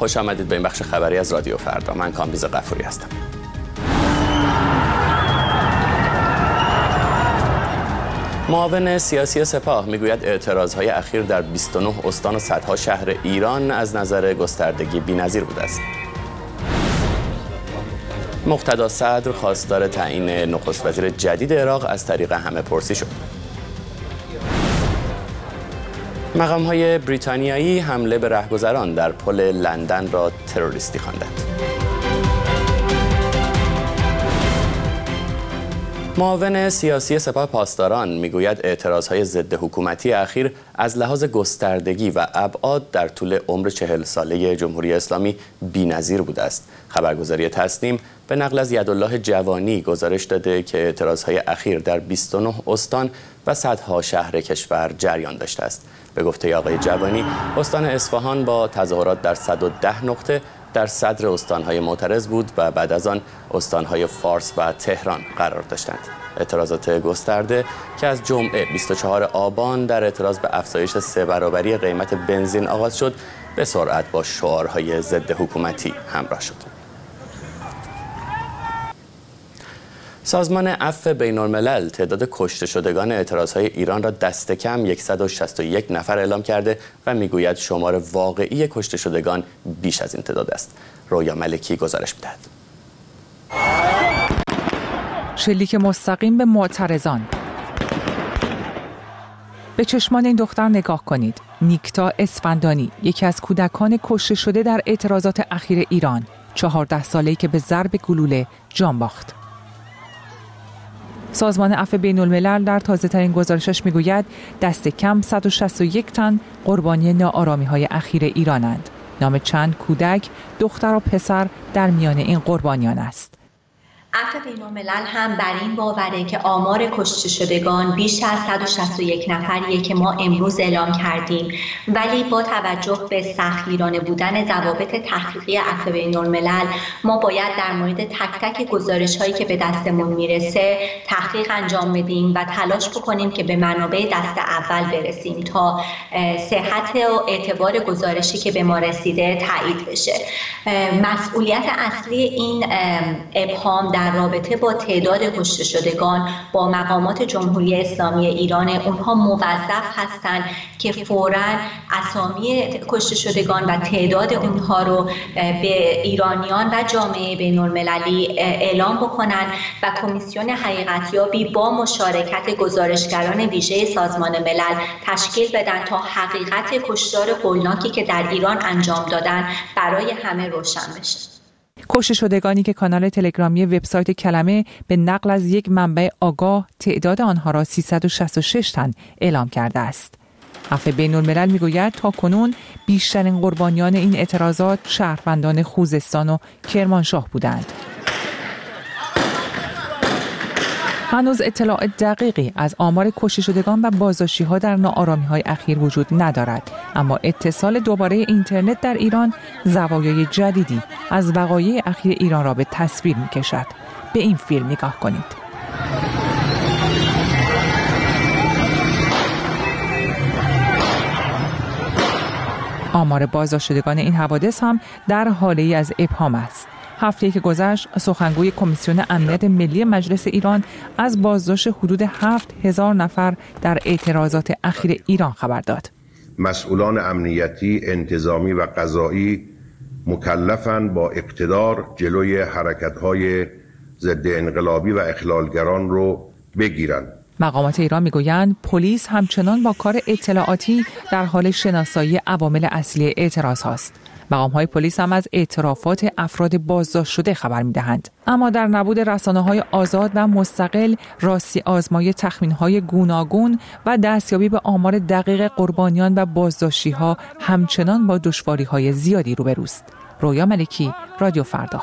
خوش آمدید به این بخش خبری از رادیو فردا. من کامبیز غفوری هستم. معاون سیاسی سپاه میگوید اعتراضهای اخیر در 29 استان و صدها شهر ایران از نظر گستردگی بی‌نظیر بوده است. مقتدا صدر خواستار تعیین نخست وزیر جدید عراق از طریق همه پرسی شد. مقام‌های بریتانیایی حمله به رهگذران در پل لندن را تروریستی خواندند. معاون سیاسی سپاه پاسداران میگوید اعتراضهای ضد حکومتی اخیر از لحاظ گستردگی و ابعاد در طول عمر 40 ساله جمهوری اسلامی بی‌نظیر بوده است. خبرگزاری تسنیم به نقل از یدالله جوانی گزارش داده که اعتراضهای اخیر در 29 استان و صدها شهر کشور جریان داشته است. به گفته آقای جوانی، استان اصفهان با تظاهرات در 110 نقطه در صدر استانهای معترض بود و بعد از آن استانهای فارس و تهران قرار داشتند. اعتراضات گسترده که از جمعه 24 آبان در اعتراض به افزایش 3 برابری قیمت بنزین آغاز شد، به سرعت با شعارهای ضد حکومتی همراه شد. سازمان عفو بین‌الملل تعداد کشته شدگان اعتراضهای ایران را دست کم 161 نفر اعلام کرده و میگوید شمار واقعی کشته شدگان بیش از این تعداد است. رویا ملکی گزارش می‌دهد. شلیک مستقیم به معترضان. به چشمان این دختر نگاه کنید. نیکتا اسفندانی، یکی از کودکان کشته شده در اعتراضات اخیر ایران، 14 ساله‌ای که به ضرب گلوله جان باخت. سازمان عفو بین‌الملل در تازه‌ترین گزارشش میگوید دست کم 161 تن قربانی ناآرامی‌های اخیر ایرانند. نام چند کودک، دختر و پسر در میان این قربانیان است. عفو بین‌الملل هم بر این باوره که آمار کشته شدگان بیش از 161 نفریه که ما امروز اعلام کردیم، ولی با توجه به سختگیرانه بودن ضوابط تحقیقی عفو بین‌الملل ما باید در مورد تک تک گزارش‌هایی که به دستمون میرسه تحقیق انجام بدیم و تلاش بکنیم که به منابع دست اول برسیم تا صحت و اعتبار گزارشی که به ما رسیده تایید بشه. مسئولیت اصلی این ابهام در رابطه با تعداد کشته شدگان با مقامات جمهوری اسلامی ایران، اونها موظف هستند که فوراً اسامی کشته شدگان و تعداد اونها رو به ایرانیان و جامعه بین‌المللی اعلام بکنن و کمیسیون حقیقتیابی با مشارکت گزارشگران ویژه سازمان ملل تشکیل بدن تا حقیقت کشتار هولناکی که در ایران انجام دادن برای همه روشن بشه. کشته شدگانی که کانال تلگرامی وبسایت کلمه به نقل از یک منبع آگاه تعداد آنها را 366 تن اعلام کرده است. عفو بین‌الملل میگوید تاکنون بیشترین قربانیان این اعتراضات شهروندان خوزستان و کرمانشاه بودند. هنوز اطلاع دقیقی از آمار کشته شدگان و بازداشتی‌ها در ناآرامی‌های اخیر وجود ندارد، اما اتصال دوباره اینترنت در ایران زوایای جدیدی از وقایع اخیر ایران را به تصویر می‌کشد. به این فیلم نگاه کنید. آمار بازداشتگان این حوادث هم در حاله‌ای از ابهام است. هفته‌ای که گذشت، سخنگوی کمیسیون امنیت ملی مجلس ایران از بازداشت حدود 7000 نفر در اعتراضات اخیر ایران خبر داد. مسئولان امنیتی، انتظامی و قضایی مکلفند با اقتدار جلوی حرکت‌های ضد انقلابی و اخلالگران رو بگیرند. مقامات ایران میگویند پلیس همچنان با کار اطلاعاتی در حال شناسایی عوامل اصلی اعتراض هاست. مقام‌های پلیس هم از اعترافات افراد بازداشت شده خبر می‌دهند. اما در نبود رسانه‌های آزاد و مستقل، راستی آزمایی تخمین‌های گوناگون و دستیابی به آمار دقیق قربانیان و بازداشتی‌ها همچنان با دشواری‌های زیادی روبروست. رویا ملکی، رادیو فردا.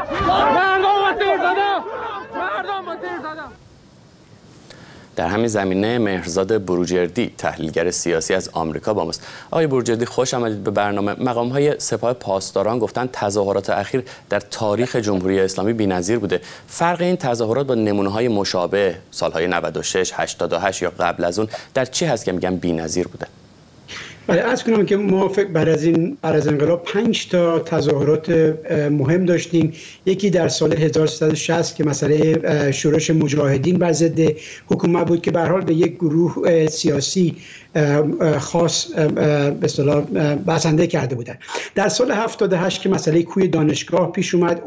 در همین زمینه مهرزاد بروجردی، تحلیلگر سیاسی از آمریکا با ماست. آقای بروجردی، خوش آمدید به برنامه. مقام‌های سپاه پاسداران گفتن تظاهرات اخیر در تاریخ جمهوری اسلامی بی‌نظیر بوده. فرق این تظاهرات با نمونه‌های مشابه سال‌های 96، 88 یا قبل از اون در چی هست که میگن بی‌نظیر بوده؟ بله، عرض کنم که ما بعد از انقلاب 5 تا تظاهرات مهم داشتیم. یکی در سال 1360 که مسئله شورش مجاهدین بر ضد حکومت بود که به هر حال به یک گروه سیاسی خاص به اصطلاح بسنده کرده بودند. در سال 78 که مسئله کوی دانشگاه پیش اومد،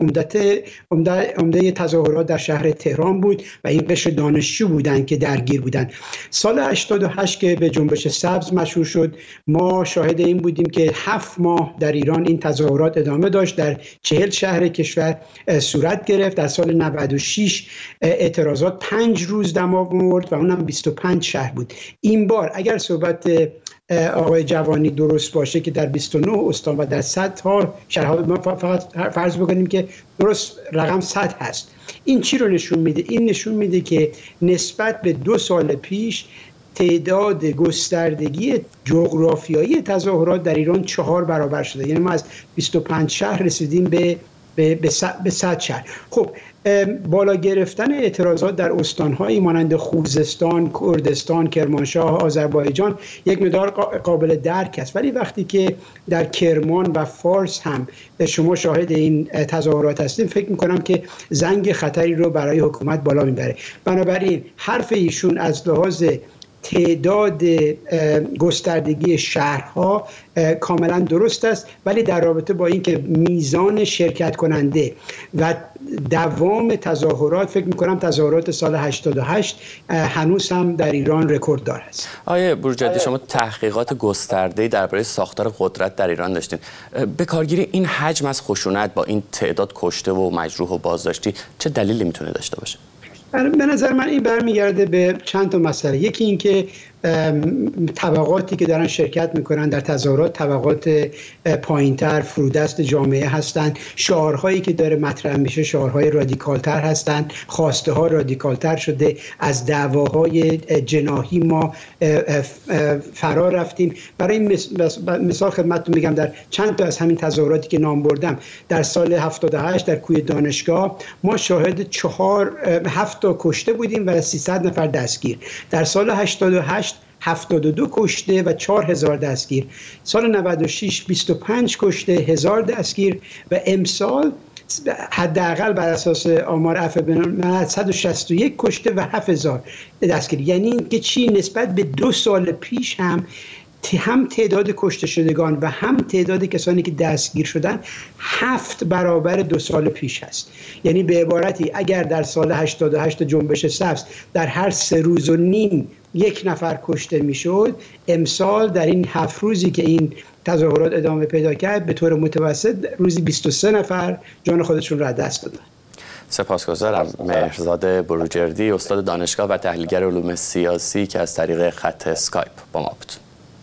عمده تظاهرات در شهر تهران بود و این قشر دانشجو بودند که درگیر بودند. سال 88 که به جنبش سبز مشهور شد، ما شاهد این بودیم که 7 ماه در ایران این تظاهرات ادامه داشت، در 40 شهر کشور صورت گرفت. در سال 96 اعتراضات 5 روز دوام آورد و اونم 25 شهر بود. این بار اگر صحبت آقای جوانی درست باشه که در 29 استان و در 100 ها شهرها، ما فقط فرض بکنیم که درست رقم 100 هست، این چی رو نشون میده؟ این نشون میده که نسبت به 2 سال پیش تعداد گستردگی جغرافیایی تظاهرات در ایران 4 برابر شده. یعنی ما از 25 شهر رسیدیم به 100 شهر. خب بالا گرفتن اعتراضات در استان‌هایی مانند خوزستان، کردستان، کرمانشاه، آذربایجان یک مقدار قابل درک است، ولی وقتی که در کرمان و فارس هم شما شاهد این تظاهرات هستیم، فکر می‌کنم که زنگ خطری رو برای حکومت بالا میبره. بنابراین حرف ایشون از لحاظ تعداد گستردگی شهرها کاملا درست است، ولی در رابطه با اینکه میزان شرکت کننده و دوام تظاهرات، فکر میکنم تظاهرات سال 88 هنوز هم در ایران رکورددار است. آقای بروجردی، شما تحقیقات گسترده‌ای درباره ساختار قدرت در ایران داشتین. به کارگیری این حجم از خشونت با این تعداد کشته و مجروح و بازداشتی چه دلیلی میتونه داشته باشه؟ به نظر من این برمیگرده به چند تا مسئله. یکی این که طبقاتی که دارن شرکت میکنن در تظاهرات طبقات پایینتر، فرودست جامعه هستند. شعارهایی که داره مطرح میشه شعارهای رادیکالتر هستند. خواسته ها رادیکالتر شده. از دعواهای جناحی ما فرار رفتیم. برای مثال خدمتتون میگم، در چند تا از همین تظاهراتی که نام بردم، در سال 78 در کوی دانشگاه ما شاهد 7 تا کشته بودیم و 300 نفر دستگیر. در سال 88 72 کشته و 4000 دستگیر. سال 96 25 کشته، 1000 دستگیر و امسال حداقل بر اساس آمار عفو بین‌الملل 161 کشته و 7000 دستگیر. یعنی اینکه چی نسبت به 2 سال پیش هم تعداد کشته شدگان و هم تعداد کسانی که دستگیر شدن 7 برابر 2 سال پیش هست. یعنی به عبارتی اگر در سال 88 جنبش سبز در هر 3 روز و نیم 1 نفر کشته میشد، امسال در این 7 روزی که این تظاهرات ادامه پیدا کرد به طور متوسط روزی 23 نفر جان خودشون را از دست دادن. سپاسگزارم. مهرزاد بروجردی، استاد دانشگاه و تحلیلگر علوم سیاسی که از طریق خط اسکایپ با ما بود.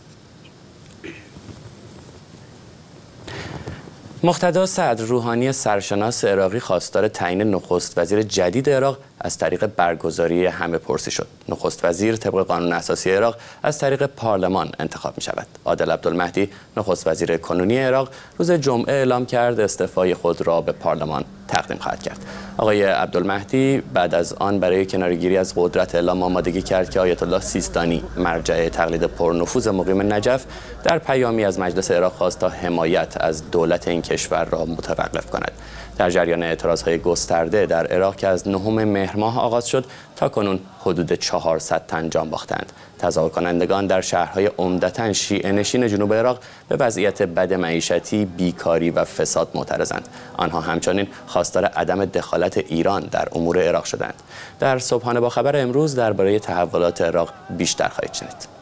مقتدا صدر روحانی سرشناس عراقی خواستار تعیین نخست وزیر جدید عراق از طریق برگزاری همه پرسی شد. نخست وزیر طبق قانون اساسی عراق از طریق پارلمان انتخاب می شود. عادل عبدالمهدی نخست وزیر کنونی عراق روز جمعه اعلام کرد استعفای خود را به پارلمان تقدیم خواهد کرد. آقای عبدالمهدی بعد از آن برای کناره‌گیری از قدرت اعلام آمادگی کرد که آیت الله سیستانی مرجع تقلید پرنفوذ مقیم نجف در پیامی از مجلس عراق خواست تا حمایت از دولت این کشور را متوقف کند. در جریان اعتراضهای گسترده در عراق که از 9 مهر ماه آغاز شد تا کنون حدود 400 تن جان باختند. تظاهر کنندگان در شهرهای عمدتاً شیعه نشین جنوب عراق به وضعیت بد معیشتی، بیکاری و فساد معترضند. آنها همچنین خواستار عدم دخالت ایران در امور عراق شدند. در صبحانه با خبر امروز درباره تحولات عراق بیشتر خواهید شنید.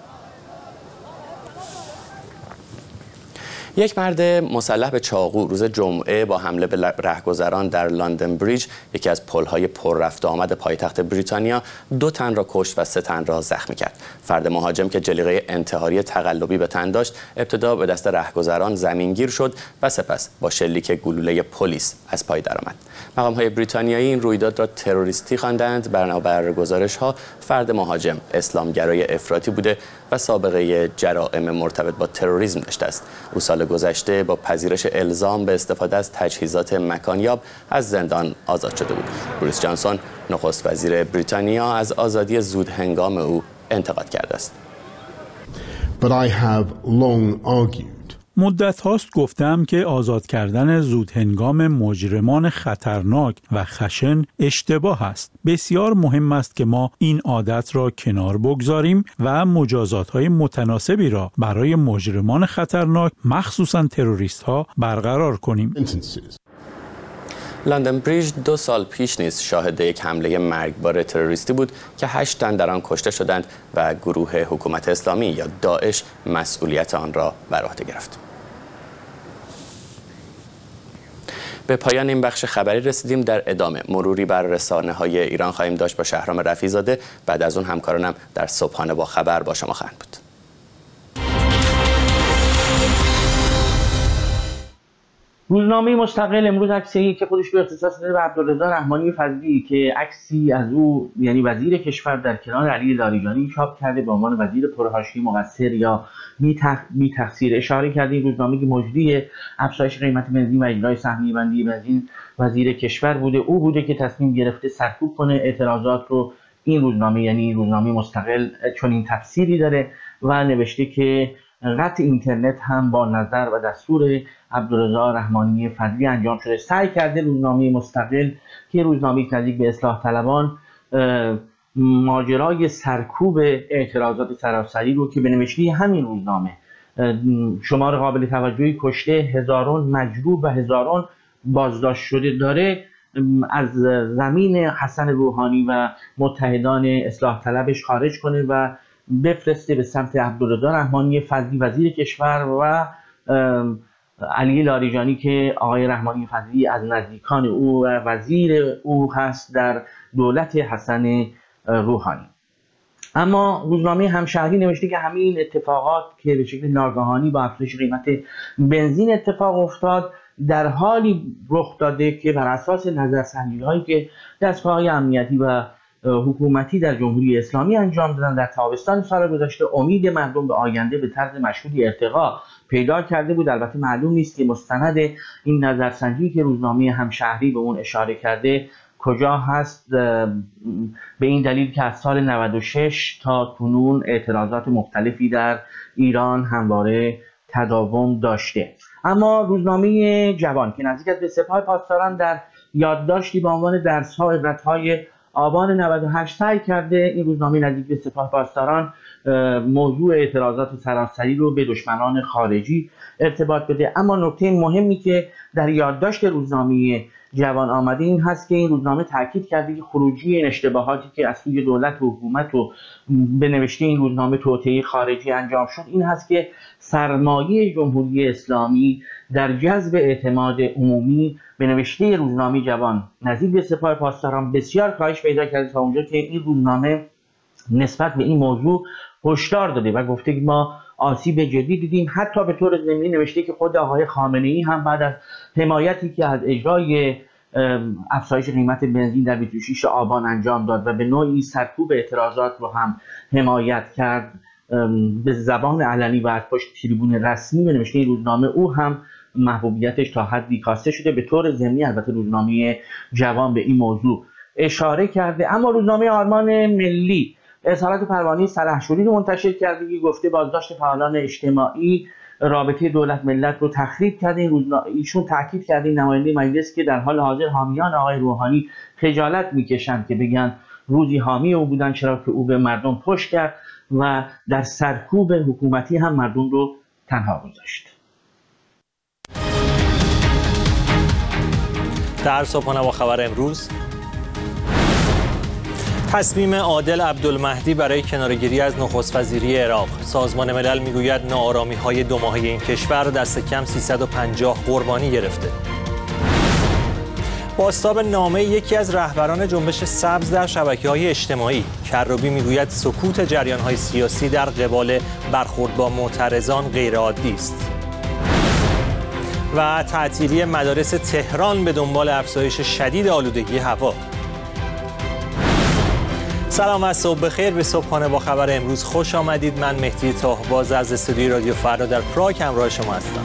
یک مرد مسلح به چاقو روز جمعه با حمله به رهگذران در لندن بریج، یکی از پل‌های پر رفت و آمد پایتخت بریتانیا، 2 تن را کشت و 3 تن را زخمی کرد. فرد مهاجم که جلیقه انتحاری تقلبی به تن داشت، ابتدا به دست رهگذران زمینگیر شد و سپس با شلیک گلوله پلیس از پای درآمد. مقام‌های بریتانیایی این رویداد را تروریستی خواندند. بنابر گزارش‌ها فرد مهاجم اسلامگرای افراطی بوده و سابقه جرائم مرتبط با تروریسم داشته است. او سال گذشته با پذیرش الزام به استفاده از تجهیزات مکانیاب از زندان آزاد شده بود. بوریس جانسون نخست وزیر بریتانیا از آزادی زود هنگام او انتقاد کرده است. but I have long argued. مدت هاست گفتم که آزاد کردن زودهنگام مجرمان خطرناک و خشن اشتباه است. بسیار مهم است که ما این عادت را کنار بگذاریم و مجازات‌های متناسبی را برای مجرمان خطرناک مخصوصاً تروریست‌ها برقرار کنیم. لندن بریج 2 سال پیش نیز شاهد یک حمله مرگبار تروریستی بود که 8 تن در آن کشته شدند و گروه حکومت اسلامی یا داعش مسئولیت آن را بر عهده گرفت. به پایان این بخش خبری رسیدیم. در ادامه مروری بر رسانه‌های ایران خواهیم داشت با شهرام رفیع‌زاده. بعد از اون همکارانم در صبحانه با خبر با شما خواهند بود. روزنامه مستقل امروز عکسی که خودش به اختصاص داده به عبدالرضا رحمانی فضلی که عکسی از او یعنی وزیر کشور در کنار علی لاریجانی چاپ کرده به عنوان وزیر پرحاشیه مقصر یا بی تقصیر. اشاره کرده این روزنامه که مجری افزایش قیمت بنزین و اجرای سهمیه بندی بنزین وزیر کشور بوده. او بوده که تصمیم گرفته سرکوب کنه اعتراضات رو. این روزنامه یعنی روزنامه مستقل چون این تفسیری داره و نوشته که قطع اینترنت هم با نظر و دستور عبدالرضا رحمانی فضلی انجام شده. سعی کرده روزنامه مستقل که روزنامه نزدیک به اصلاح طلبان ماجرای سرکوب اعتراضات سراسری رو که به نوشته همین روزنامه شمار قابل توجهی کشته، هزاران مجروح و هزاران بازداشت شده داره، از زمین حسن روحانی و متحدان اصلاح طلبش خارج کنه و بفرسته به سمت عبدالرضا رحمانی فضلی وزیر کشور و علی لاریجانی که آقای رحمانی فضلی از نزدیکان او و وزیر او هست در دولت حسن روحانی. اما روزنامه همشهری نوشته که همین اتفاقات که به شکل ناگهانی با افزایش قیمت بنزین اتفاق افتاد در حالی رخ داده که بر اساس نظرسنجی‌هایی که دستگاه‌های امنیتی و حکومتی در جمهوری اسلامی انجام دادن در تابستان سال گذشته امید مردم به آینده به طرز مشهودی ارتقا پیدا کرده بود. البته معلوم نیست که مستند این نظرسنجی که روزنامه همشهری به اون اشاره کرده کجا هست، به این دلیل که از سال 96 تا کنون اعتراضات مختلفی در ایران همواره تداوم داشته. اما روزنامه جوان که نزدیک است به سپاه پاسداران در یادداشتی با عنوان درس‌ها و عبرت‌های آبان 98 سعی کرده این روزنامه نزدیک به سپاه پاسداران موضوع اعتراضات سراسری رو به دشمنان خارجی ارتباط بده. اما نکته مهمی که در یادداشت روزنامه جوان آمده این هست که این روزنامه تاکید کرده که خروجی این اشتباهاتی که از سوی دولت و حکومت و به نوشته این روزنامه توطئه خارجی انجام شد این هست که سرمایه جمهوری اسلامی در جذب اعتماد عمومی به نوشته روزنامه جوان نزدیک به سپاه پاسداران بسیار کاهش پیدا کرده تا اونجا که این روزنامه نسبت به این موضوع هشدار داده و گفته که ما آسیب جدی دیدیم. حتی به طور ضمنی نوشته که خود آقای خامنه‌ای هم بعد از حمایتی که از اجرای افزایش قیمت بنزین در 26 آبان انجام داد و به نوعی سرکوب اعتراضات رو هم حمایت کرد به زبان علنی و از پشت تریبون رسمی، به نوشته این روزنامه او هم محبوبیتش تا حدی کاسته شده. به طور ضمنی البته روزنامه جوان به این موضوع اشاره کرده. اما روزنامه آرمان ملی اظهارات پروانه سلحشوری رو منتشر کرده که گفته بازداشت فعالان اجتماعی رابطه دولت ملت رو تخریب کرده. ایشون تاکید کرده نماینده مجلس که در حال حاضر حامیان آقای روحانی خجالت میکشند که بگن روزی حامی او بودن چرا که او به مردم پشت کرد و در سرکوب حکومتی هم مردم رو تنها گذاشت. در صبحانه با خبر امروز، تصمیم عادل عبدالمهدی برای کناره‌گیری از نخست وزیری عراق. سازمان ملل میگوید ناآرامی‌های 2 ماهه این کشور دست کم 350 قربانی گرفته. بازتاب نامه یکی از رهبران جنبش سبز در شبکه‌های اجتماعی. کروبی میگوید سکوت جریان‌های سیاسی در قبال برخورد با معترضان غیرعادی است. و تعطیلی مدارس تهران به دنبال افزایش شدید آلودگی هوا. سلام و صبح بخیر. به صبحانه با خبر امروز خوش آمدید. من مهدی تاهباز از استودیوی رادیو فردا در پراگ همراه شما هستم.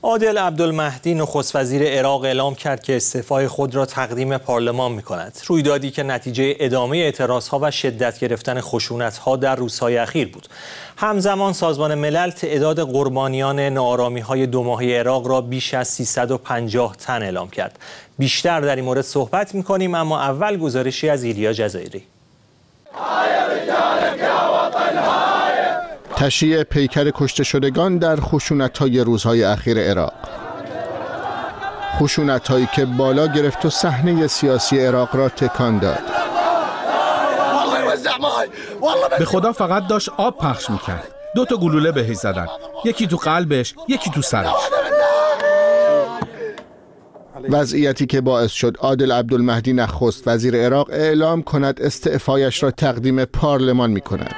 عادل عبدالمهدی نخست وزیر عراق اعلام کرد که استعفای خود را تقدیم پارلمان می‌کند. رویدادی که نتیجه ادامه اعتراضها و شدت گرفتن خشونت‌ها در روزهای اخیر بود. همزمان سازمان ملل تعداد قربانیان ناآرامی‌های 2 ماهه عراق را بیش از 350 تن اعلام کرد. بیشتر در این مورد صحبت می‌کنیم، اما اول گزارشی از ایلیا جزایری. تشییع پیکر کشته شدگان در خشونت‌های روزهای اخیر عراق. خشونت‌هایی که بالا گرفت و صحنه سیاسی عراق را تکان داد. به خدا فقط داشت آب پخش میکرد. 2 تا گلوله بهش زدن، یکی تو قلبش، یکی تو سرش. وضعیتی که باعث شد عادل عبدالمهدی نخست وزیر عراق اعلام کند استعفایش را تقدیم پارلمان می‌کند.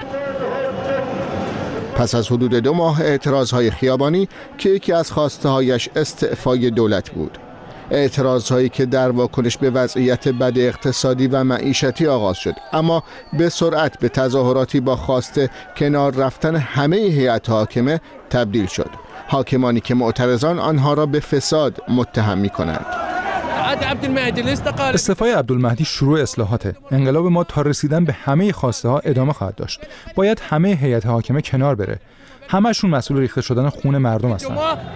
پس از حدود 2 ماه اعتراضهای خیابانی که یکی از خواسته‌هایش استعفای دولت بود. اعتراضهایی که در واکنش به وضعیت بد اقتصادی و معیشتی آغاز شد، اما به سرعت به تظاهراتی با خواست کنار رفتن همه هیئت حاکمه تبدیل شد. حاکمانی که معترضان آنها را به فساد متهم می‌کنند. استعفای عبدالمهدی شروع اصلاحاته. انقلاب ما تا رسیدن به همه خواسته ها ادامه خواهد داشت. باید همه هیئت حاکمه کنار بره. همه‌شون مسئول ریخته شدن خون مردم هستند.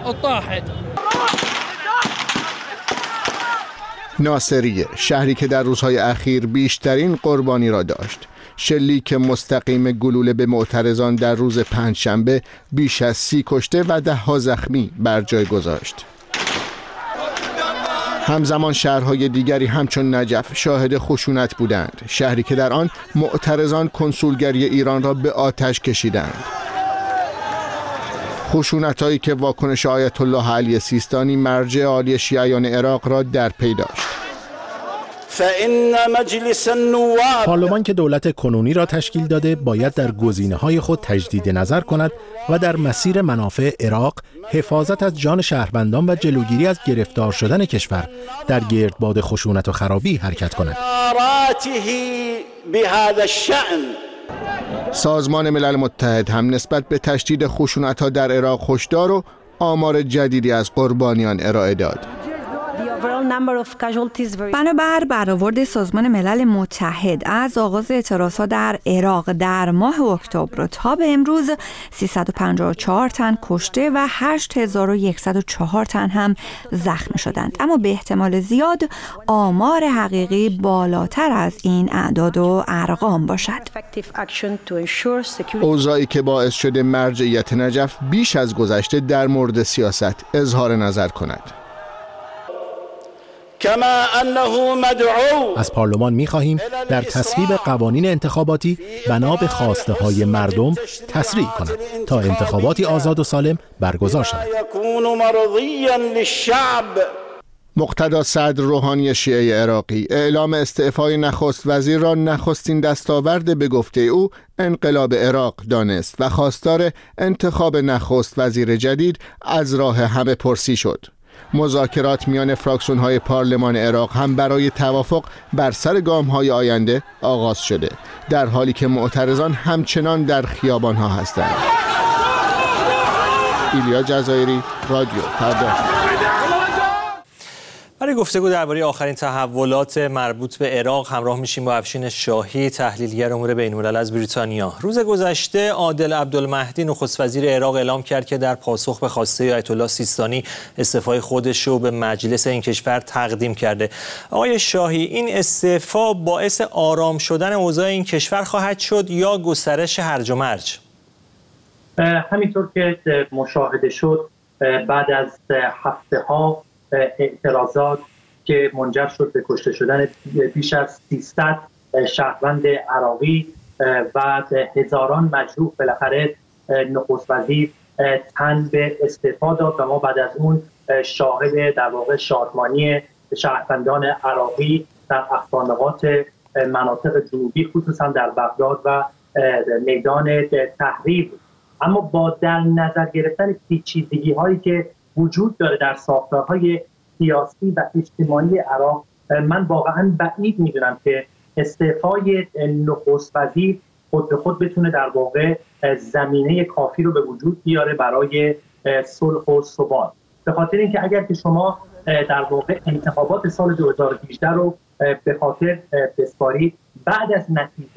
ناصریه، شهری که در روزهای اخیر بیشترین قربانی را داشت. شلیک مستقیم گلوله به معترضان در روز پنجشنبه بیش از 30 کشته و 10 زخمی بر جای گذاشت. همزمان شهرهای دیگری همچون نجف شاهد خشونت بودند، شهری که در آن معترضان کنسولگری ایران را به آتش کشیدند. خشونت‌هایی که واکنش آیت الله علی سیستانی مرجع عالی شیعیان عراق را در پی داشت. پارلمان که دولت کنونی را تشکیل داده باید در گزینه‌های خود تجدید نظر کند و در مسیر منافع عراق، حفاظت از جان شهروندان و جلوگیری از گرفتار شدن کشور در گردباد خشونت و خرابی حرکت کند. سازمان ملل متحد هم نسبت به تشدید خشونت‌ها در عراق هشدار و آمار جدیدی از قربانیان ارائه داد. بنابر برآورد سازمان ملل متحد از آغاز اعتراضات در عراق در ماه اکتبر تا به امروز 354 تن کشته و 8104 تن هم زخمی شدند، اما به احتمال زیاد آمار حقیقی بالاتر از این اعداد و ارقام باشد. اوضاعی که باعث شده مرجعیت نجف بیش از گذشته در مورد سیاست اظهار نظر کند. از پارلمان می‌خواهیم در تصویب قوانین انتخاباتی بنا به خواسته‌های مردم تسریع کند تا انتخاباتی آزاد و سالم برگزار شود. مقتدا صدر روحانی شیعه عراقی اعلام استعفای نخست وزیر را نخستین دستاورد به گفته او انقلاب عراق دانست و خواستار انتخاب نخست وزیر جدید از راه همه پرسی شد. مذاکرات میان فراکسیون‌های پارلمان عراق هم برای توافق بر سر گام‌های آینده آغاز شده، در حالی که معترضان همچنان در خیابان‌ها هستند. ایلیا جزایری، رادیو فردا. برای گفتگو درباره آخرین تحولات مربوط به عراق همراه میشیم با افشین شاهی، تحلیلگر امور بین‌الملل از بریتانیا. روز گذشته عادل عبدالمهدی نخست وزیر عراق اعلام کرد که در پاسخ به خواسته آیت الله سیستانی استعفای خودش رو به مجلس این کشور تقدیم کرده. آقای شاهی، این استعفا باعث آرام شدن اوضاع این کشور خواهد شد یا گسترش هرج و مرج؟ همینطور که مشاهده شد بعد از هفته‌ها اعتراضات که منجر شد به کشته شدن بیش از 300 شهروند عراقی و هزاران مجروح، بالاخره نخست وزیر تن به استعفا داد و ما بعد از اون شاهد در واقع شادمانی شهروندان عراقی در اقصانقاط مناطق جنوبی خصوصا در بغداد و میدان تحریر. اما با در نظر گرفتن پیچیدگی هایی که وجود داره در ساختارهای سیاسی و اجتماعی عراق، من واقعا بعید میدونم که استعفای نخست وزیر خود به خود بتونه در واقع زمینه کافی رو به وجود بیاره برای صلح و ثبات. به خاطر اینکه اگر که شما در واقع انتخابات سال 2018 رو به خاطر بسپارید، بعد از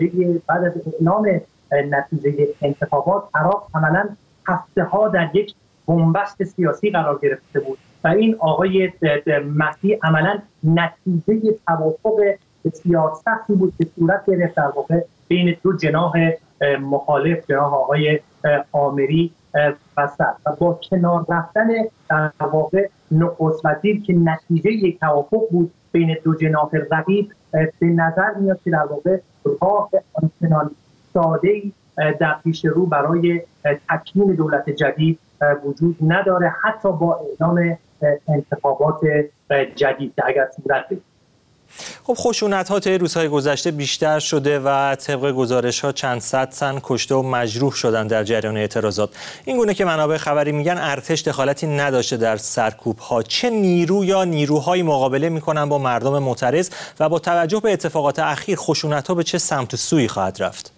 اعلام نتیجه انتخابات عراق عملاً هفته‌ها در یک بنبست سیاسی قرار گرفته بود و این آقای مهدی عملاً نتیجه توافق بسیار سختی بود که صورت گرفت در واقع بین دو جناح مخالف، جناح آقای آمری و صدر، و با کنار رفتن در واقع نخست وزیر که نتیجه یک توافق بود بین دو جناح رقیب، به نظر میاد که در واقع راه آنچنان ساده‌ای در پیش رو برای تکمیل دولت جدید وجود نداره، حتی با اعلام انتخابات جدید که اگر صورت بگیره. خب خشونت‌ها طی روزهای گذشته بیشتر شده و طبق گزارش‌ها چند صد تن کشته و مجروح شدن در جریان اعتراضات. این گونه که منابع خبری میگن ارتش دخالتی نداشته در سرکوب‌ها. چه نیرو یا نیروهایی مقابله میکنن با مردم معترض و با توجه به اتفاقات اخیر خشونت‌ها به چه سمت و سویی خواهد رفت؟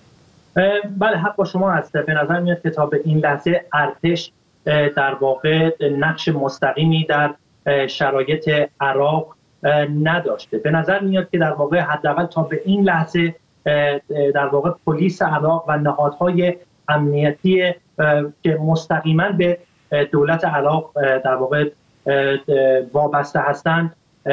بله، حق با شما هست. به نظر میاد که تا به این لحظه ارتش در واقع نقش مستقیمی در شرایط عراق نداشته. به نظر میاد که در واقع حداقل تا به این لحظه در واقع پلیس عراق و نهادهای امنیتی که مستقیما به دولت عراق در واقع وابسته هستند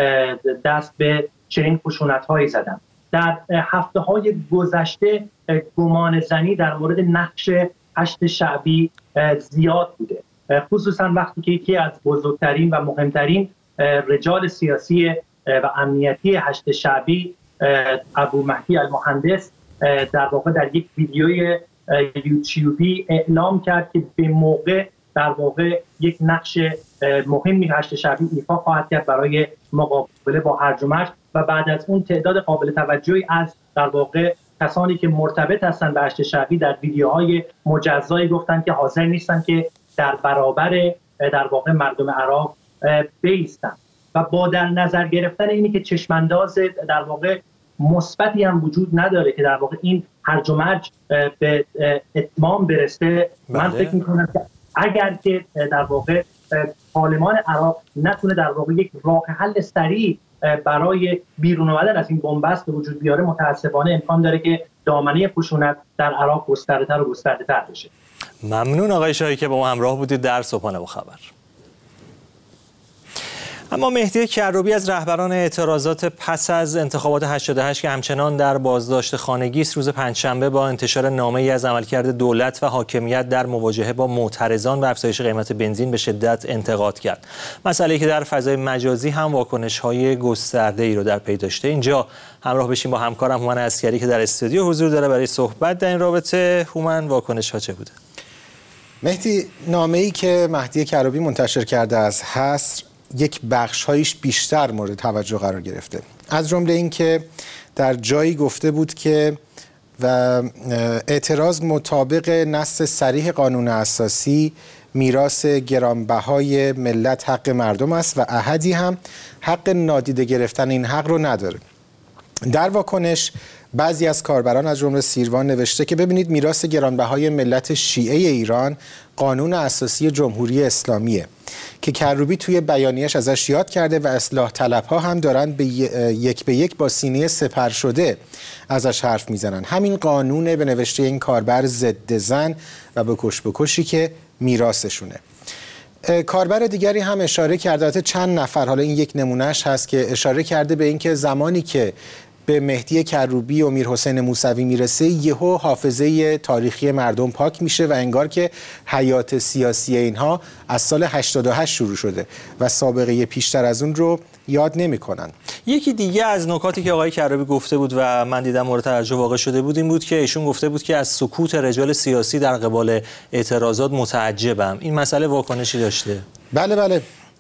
دست به چنین خشونت‌هایی زدند. در هفته‌های گذشته گمان زنی در مورد نقش هشت شعبی زیاد بوده، خصوصا وقتی که یکی از بزرگترین و مهمترین رجال سیاسی و امنیتی هشت شعبی ابو مهدی المهندس در واقع در یک ویدیوی یوتیوبی اعلام کرد که به موقع در واقع یک نقش مهمی هشت شعبی ایفا خواهد کرد برای مقابله با هرج و مرج، و بعد از اون تعداد قابل توجهی از در واقع کسانی که مرتبط هستند به هشت شعبی در ویدیوهای مجزایی گفتند که حاضر نیستند که در برابر در واقع مردم عراق بایستند. و با در نظر گرفتن اینی که چشمانداز در واقع مثبتی هم وجود نداره که در واقع این هرج و مرج به اتمام برسه، من فکر می‌کنم که اگر که در واقع پارلمان عراق نتونه در واقع یک راه حل سریع برای بیرون آمدن از این بنبست به وجود بیاره، متاسفانه امکان داره که دامنه خشونت در عراق گسترده‌تر و گسترده‌تر بشه. ممنون آقای شاهی که با ما همراه بودید در صبحانه با خبر. اما مهدی کروبی از رهبران اعتراضات پس از انتخابات 88 که همچنان در بازداشت خانگی است، روز پنجشنبه با انتشار نامه‌ای از عملکرد دولت و حاکمیت در مواجهه با معترضان و افزایش قیمت بنزین به شدت انتقاد کرد. مسئله‌ای که در فضای مجازی هم واکنش‌های گسترده‌ای رو در پی داشته. اینجا همراه بشیم با همکارم هومن عسکری که در استودیو حضور داره برای صحبت در این رابطه. هومن، واکنش‌ها چه بوده؟ مهدی، نامه‌ای که مهدی کروبی منتشر کرده از حصر یک بخش‌هایش بیشتر مورد توجه قرار گرفته، از جمله این که در جایی گفته بود که و اعتراض مطابق نص صریح قانون اساسی میراث گرانبهای ملت حق مردم است و احدی هم حق نادیده گرفتن این حق رو نداره. در واکنش بعضی از کاربران از جمله سیروان نوشته که ببینید میراث گرانبهای ملت شیعه ایران قانون اساسی جمهوری اسلامیه که کروبی توی بیانیه‌اش ازش یاد کرده و اصلاح طلب‌ها هم دارن به یک با سینه سپر شده ازش حرف میزنن. همین قانونه به نوشته این کاربر ضد زن و بکشی که میراثشونه. کاربر دیگری هم اشاره کرده، چند نفر، حالا این یک نمونهش هست که اشاره کرده به اینکه زمانی که به مهدی کروبی و میرحسین موسوی میرسه یهو حافظه تاریخی مردم پاک میشه و انگار که حیات سیاسی اینها از سال 88 شروع شده و سابقه پیشتر از اون رو یاد نمی‌کنن. یکی دیگه از نکاتی که آقای کروبی گفته بود و من دیدم مورد توجه واقع شده بود این بود که ایشون گفته بود که از سکوت رجال سیاسی در قبال اعتراضات متعجبم. این مسئله واکنشی داشته؟ بله،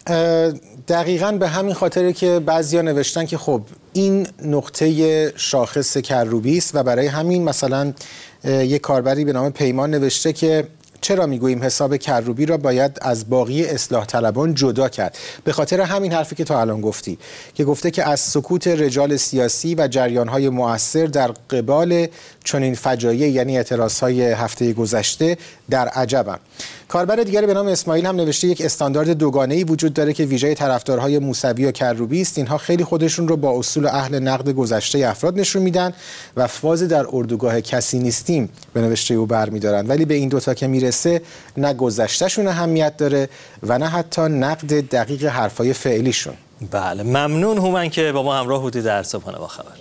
دقیقاً به همین خاطره که بعضیا نوشتن که خب این نقطه شاخص کروبی است و برای همین مثلا یک کاربری به نام پیمان نوشته که چرا میگوییم حساب کروبی را باید از باقی اصلاح طلبان جدا کرد؟ به خاطر همین حرفی که تا الان گفتی که گفته که از سکوت رجال سیاسی و جریان‌های مؤثر در قبال چنین فجایع، یعنی اعتراض‌های هفته گذشته، در عجبم. کاربر دیگری به نام اسماعیل هم نوشته یک استاندارد دوگانه‌ای وجود داره که ویژه طرفدارهای موسوی و کروبی است. اینها خیلی خودشون رو با اصول اهل نقد گذشته افراد نشون میدن و فاز در اردوگاه کسی نیستیم به نوشته او برمی‌دارن، ولی به این دوتا که میرسه نه گذشتهشون اهمیت داره و نه حتی نقد دقیق حرفای فعلیشون. بله، ممنون هومن که با ما همراه بودی در صبحانه با خبر.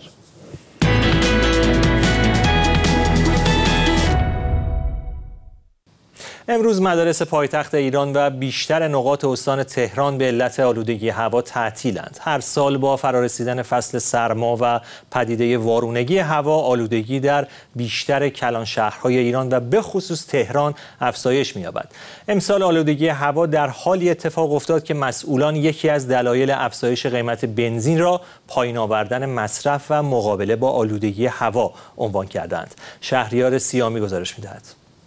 امروز مدارس پایتخت ایران و بیشتر نقاط استان تهران به علت آلودگی هوا تعطیلند. هر سال با فرارسیدن فصل سرما و پدیده وارونگی هوا، آلودگی در بیشتر کلان شهرهای ایران و به خصوص تهران افزایش می‌یابد. امسال آلودگی هوا در حالی اتفاق افتاد که مسئولان یکی از دلایل افزایش قیمت بنزین را پایین آوردن مصرف و مقابله با آلودگی هوا عنوان کردند. شهریار سیامی گزارش می‌دهد.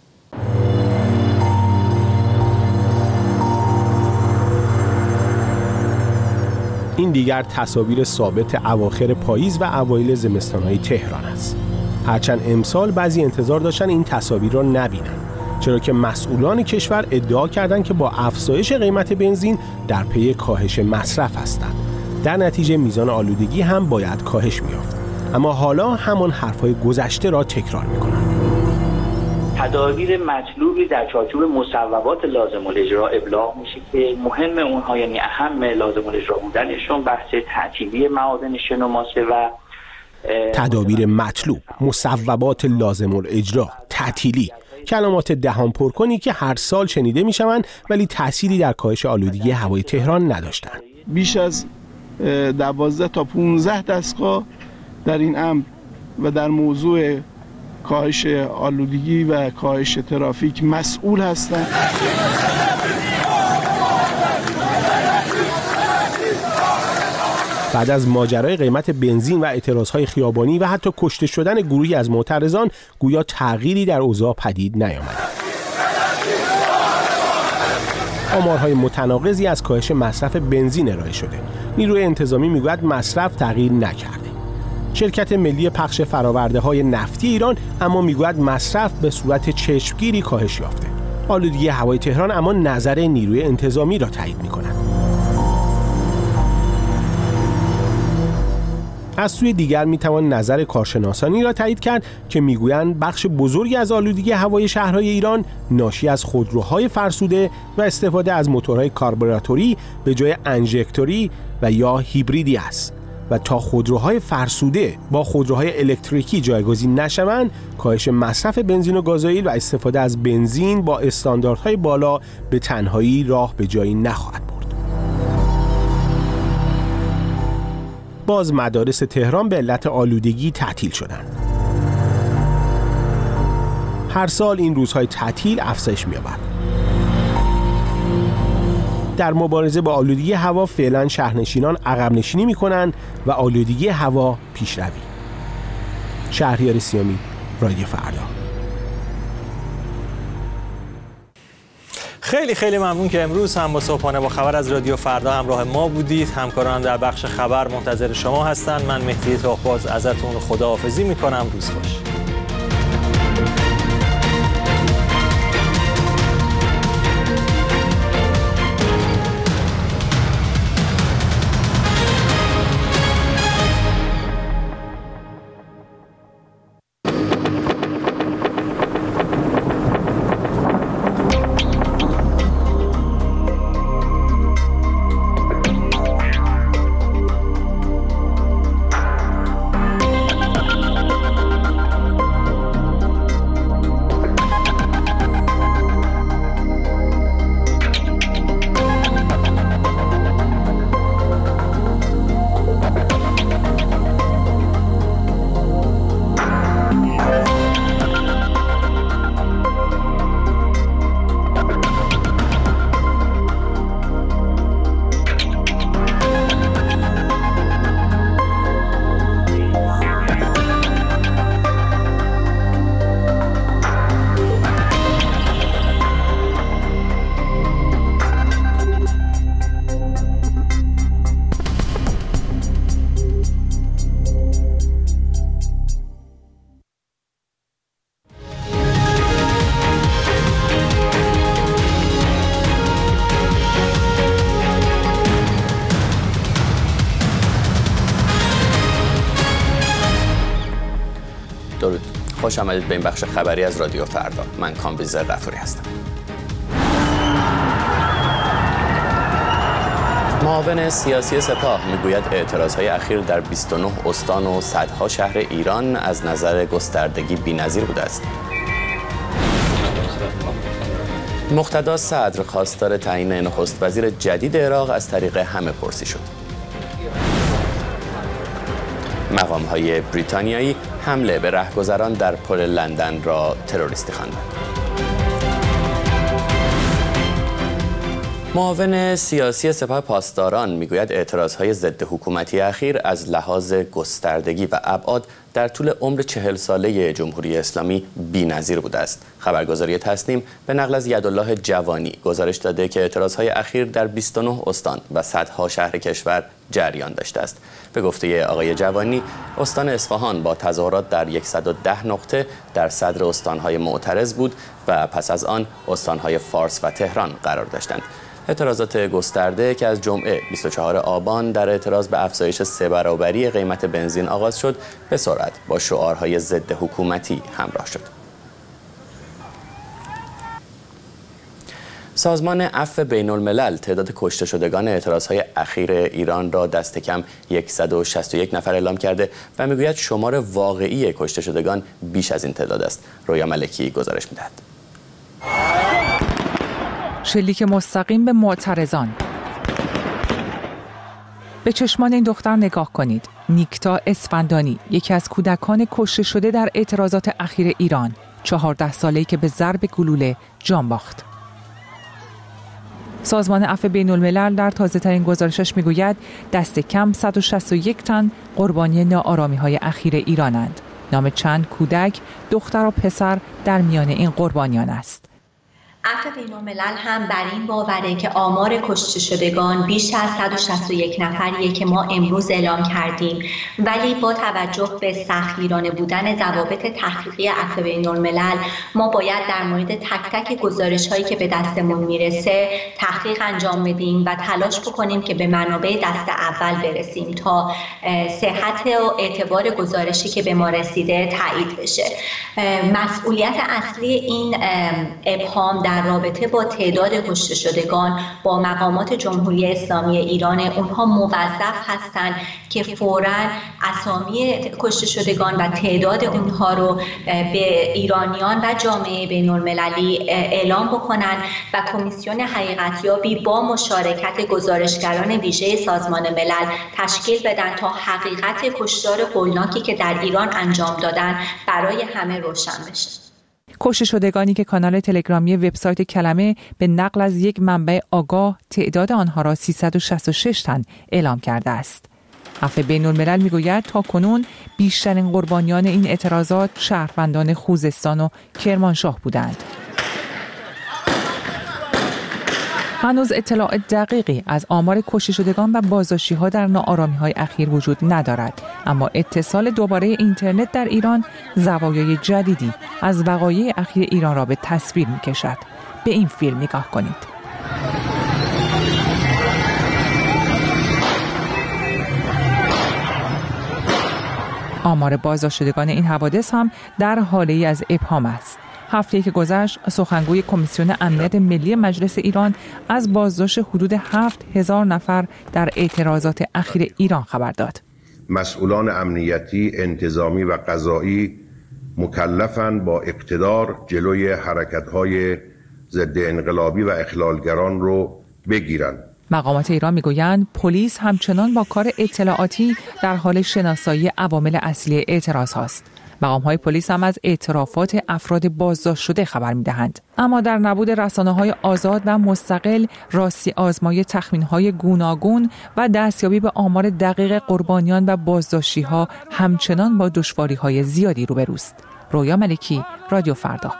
این دیگر تصاویر ثابت اواخر پاییز و اوایل زمستان‌های تهران است. هرچند امسال بعضی انتظار داشتن این تصاویر را نبینن، چرا که مسئولان کشور ادعا کردند که با افزایش قیمت بنزین در پی کاهش مصرف هستند. در نتیجه میزان آلودگی هم باید کاهش می‌یافت. اما حالا همان حرف‌های گذشته را تکرار می‌کنند. تدابیر مطلوبی در چارچوب مصوبات لازم الاجرا ابلاغ میشه که مهم اونها، یعنی اهم لازم الاجرا بودنشون، بحث تعطیلی معادن شن و ماسه و تدابیر مطلوب، مصوبات لازم الاجرا، تعطیلی، کلمات دهان پرکنی که هر سال شنیده میشوند ولی تأثیری در کاهش آلودگی هوای تهران نداشتند. بیش از 12 تا 15 دستگاه در این امر و در موضوع کاهش آلودگی و کاهش ترافیک مسئول هستند. بعد از ماجرای قیمت بنزین و اعتراضهای خیابانی و حتی کشته شدن گروهی از معترضان، گویا تغییری در اوضاع پدید نیامده. آمارهای متناقضی از کاهش مصرف بنزین ارائه شده. نیروی انتظامی میگوید مصرف تغییر نکرده. شرکت ملی پخش فرآورده‌های نفتی ایران اما میگوید مصرف به صورت چشمگیری کاهش یافته. آلودگی هوای تهران اما نظر نیروی انتظامی را تایید می‌کند. از سوی دیگر میتوان نظر کارشناسانی را تایید کرد که میگویند بخش بزرگی از آلودگی هوای شهرهای ایران ناشی از خودروهای فرسوده و استفاده از موتورهای کاربوراتوری به جای انژکتوری و یا هیبریدی است و تا خودروهای فرسوده با خودروهای الکتریکی جایگزین نشوند، کاهش مصرف بنزین و گازوئیل و استفاده از بنزین با استانداردهای بالا به تنهایی راه به جایی نخواهد برد. باز مدارس تهران به علت آلودگی تعطیل شدند. هر سال این روزهای تعطیل افزایش می‌یابد. در مبارزه با آلودگی هوا فعلا شهرنشینان عقب نشینی می‌کنند و آلودگی هوا پیشروی. شهریار سیامی، رادیو فردا. خیلی ممنون که امروز هم با صبحانه با خبر از رادیو فردا همراه ما بودید. همکارانم در بخش خبر منتظر شما هستند. من مهدی تاقباز ازتون خداحافظی میکنم. روز خوش. خوش آمدید به این بخش خبری از رادیو فردا. من کامبیز غفوری هستم. معاون سیاسی سپاه میگوید اعتراضهای اخیر در 29 استان و صدها شهر ایران از نظر گستردگی بی‌نظیر بوده است. مقتدا صدر خواستار تعیین نخست وزیر جدید عراق از طریق همه پرسی شد. مقام‌های بریتانیایی حمله به رهگذران در پل لندن را تروریستی خواندند. معاون سیاسی سپاه پاسداران میگوید اعتراضهای ضد حکومتی اخیر از لحاظ گستردگی و ابعاد در طول عمر 40 ساله جمهوری اسلامی بی‌نظیر بوده است. خبرگزاری تسنیم به نقل از یدالله جوانی گزارش داده که اعتراضهای اخیر در 29 استان و صدها شهر کشور جریان داشته است. به گفته آقای جوانی، استان اصفهان با تظاهرات در 110 نقطه در صدر استانهای معترض بود و پس از آن استانهای فارس و تهران قرار داشتند. اعتراضات گسترده که از جمعه 24 آبان در اعتراض به افزایش 3 برابری قیمت بنزین آغاز شد، به سرعت با شعارهای ضد حکومتی همراه شد. سازمان عفو بین الملل تعداد کشته شدگان اعتراضهای اخیر ایران را دست کم 161 نفر اعلام کرده و میگوید شمار واقعی کشته شدگان بیش از این تعداد است. رویا ملکی گزارش می‌دهد. شلیک مستقیم به معترضان. به چشمان این دختر نگاه کنید. نیکتا اسفندانی، یکی از کودکان کشته شده در اعتراضات اخیر ایران، 14 ساله‌ای که به ضرب گلوله جان باخت. سازمان عفو بین الملل در تازه‌ترین گزارشش میگوید دست کم 161 تن قربانی ناآرامی‌های اخیر ایرانند. نام چند کودک، دختر و پسر در میان این قربانیان است. عفو بین الملل هم بر این باوره که آمار کشته شدگان بیش از 161 نفریه که ما امروز اعلام کردیم، ولی با توجه به سختگیرانه بودن ضوابط تحقیقی عفو بین الملل ما باید در مورد تک تک گزارش‌هایی که به دستمون میرسه تحقیق انجام بدیم و تلاش بکنیم که به منابع دست اول برسیم تا صحت و اعتبار گزارشی که به ما رسیده تایید بشه. مسئولیت اصلی این ابهام در رابطه با تعداد کشته شدگان با مقامات جمهوری اسلامی ایران، اونها موظف هستند که فوراً اسامی کشته شدگان و تعداد اونها رو به ایرانیان و جامعه بین المللی اعلام بکنن و کمیسیون حقیقتیابی با مشارکت گزارشگران ویژه سازمان ملل تشکیل بدن تا حقیقت کشتار هولناکی که در ایران انجام دادن برای همه روشن بشه. کشته شدگانی که کانال تلگرامی وبسایت کلمه به نقل از یک منبع آگاه تعداد آنها را 366 تن اعلام کرده است. عفو بین الملل میگوید تا کنون بیشترین قربانیان این اعتراضات شهروندان خوزستان و کرمانشاه بودند. هنوز اطلاع دقیقی از آمار کشته شدگان و بازداشتی‌ها در ناآرامی‌های اخیر وجود ندارد، اما اتصال دوباره اینترنت در ایران زوایای جدیدی از وقایع اخیر ایران را به تصویر می‌کشد. به این فیلم نگاه کنید. آمار بازداشتگان این حوادث هم در حاله‌ای از ابهام است. هفته‌ای که گذشت، سخنگوی کمیسیون امنیت ملی مجلس ایران از بازداشت حدود 7000 نفر در اعتراضات اخیر ایران خبر داد. مسئولان امنیتی، انتظامی و قضایی مکلفند با اقتدار جلوی حرکت‌های ضد انقلابی و اخلالگران رو بگیرند. مقامات ایران میگویند پلیس همچنان با کار اطلاعاتی در حال شناسایی عوامل اصلی اعتراض هاست. مقام‌های پلیس هم از اعترافات افراد بازداشت شده خبر می‌دهند. اما در نبود رسانه‌های آزاد و مستقل، راستی آزمایی تخمین‌های گوناگون و دستیابی به آمار دقیق قربانیان و بازداشتی‌ها همچنان با دشواری‌های زیادی روبروست. رویا ملکی، رادیو فردا.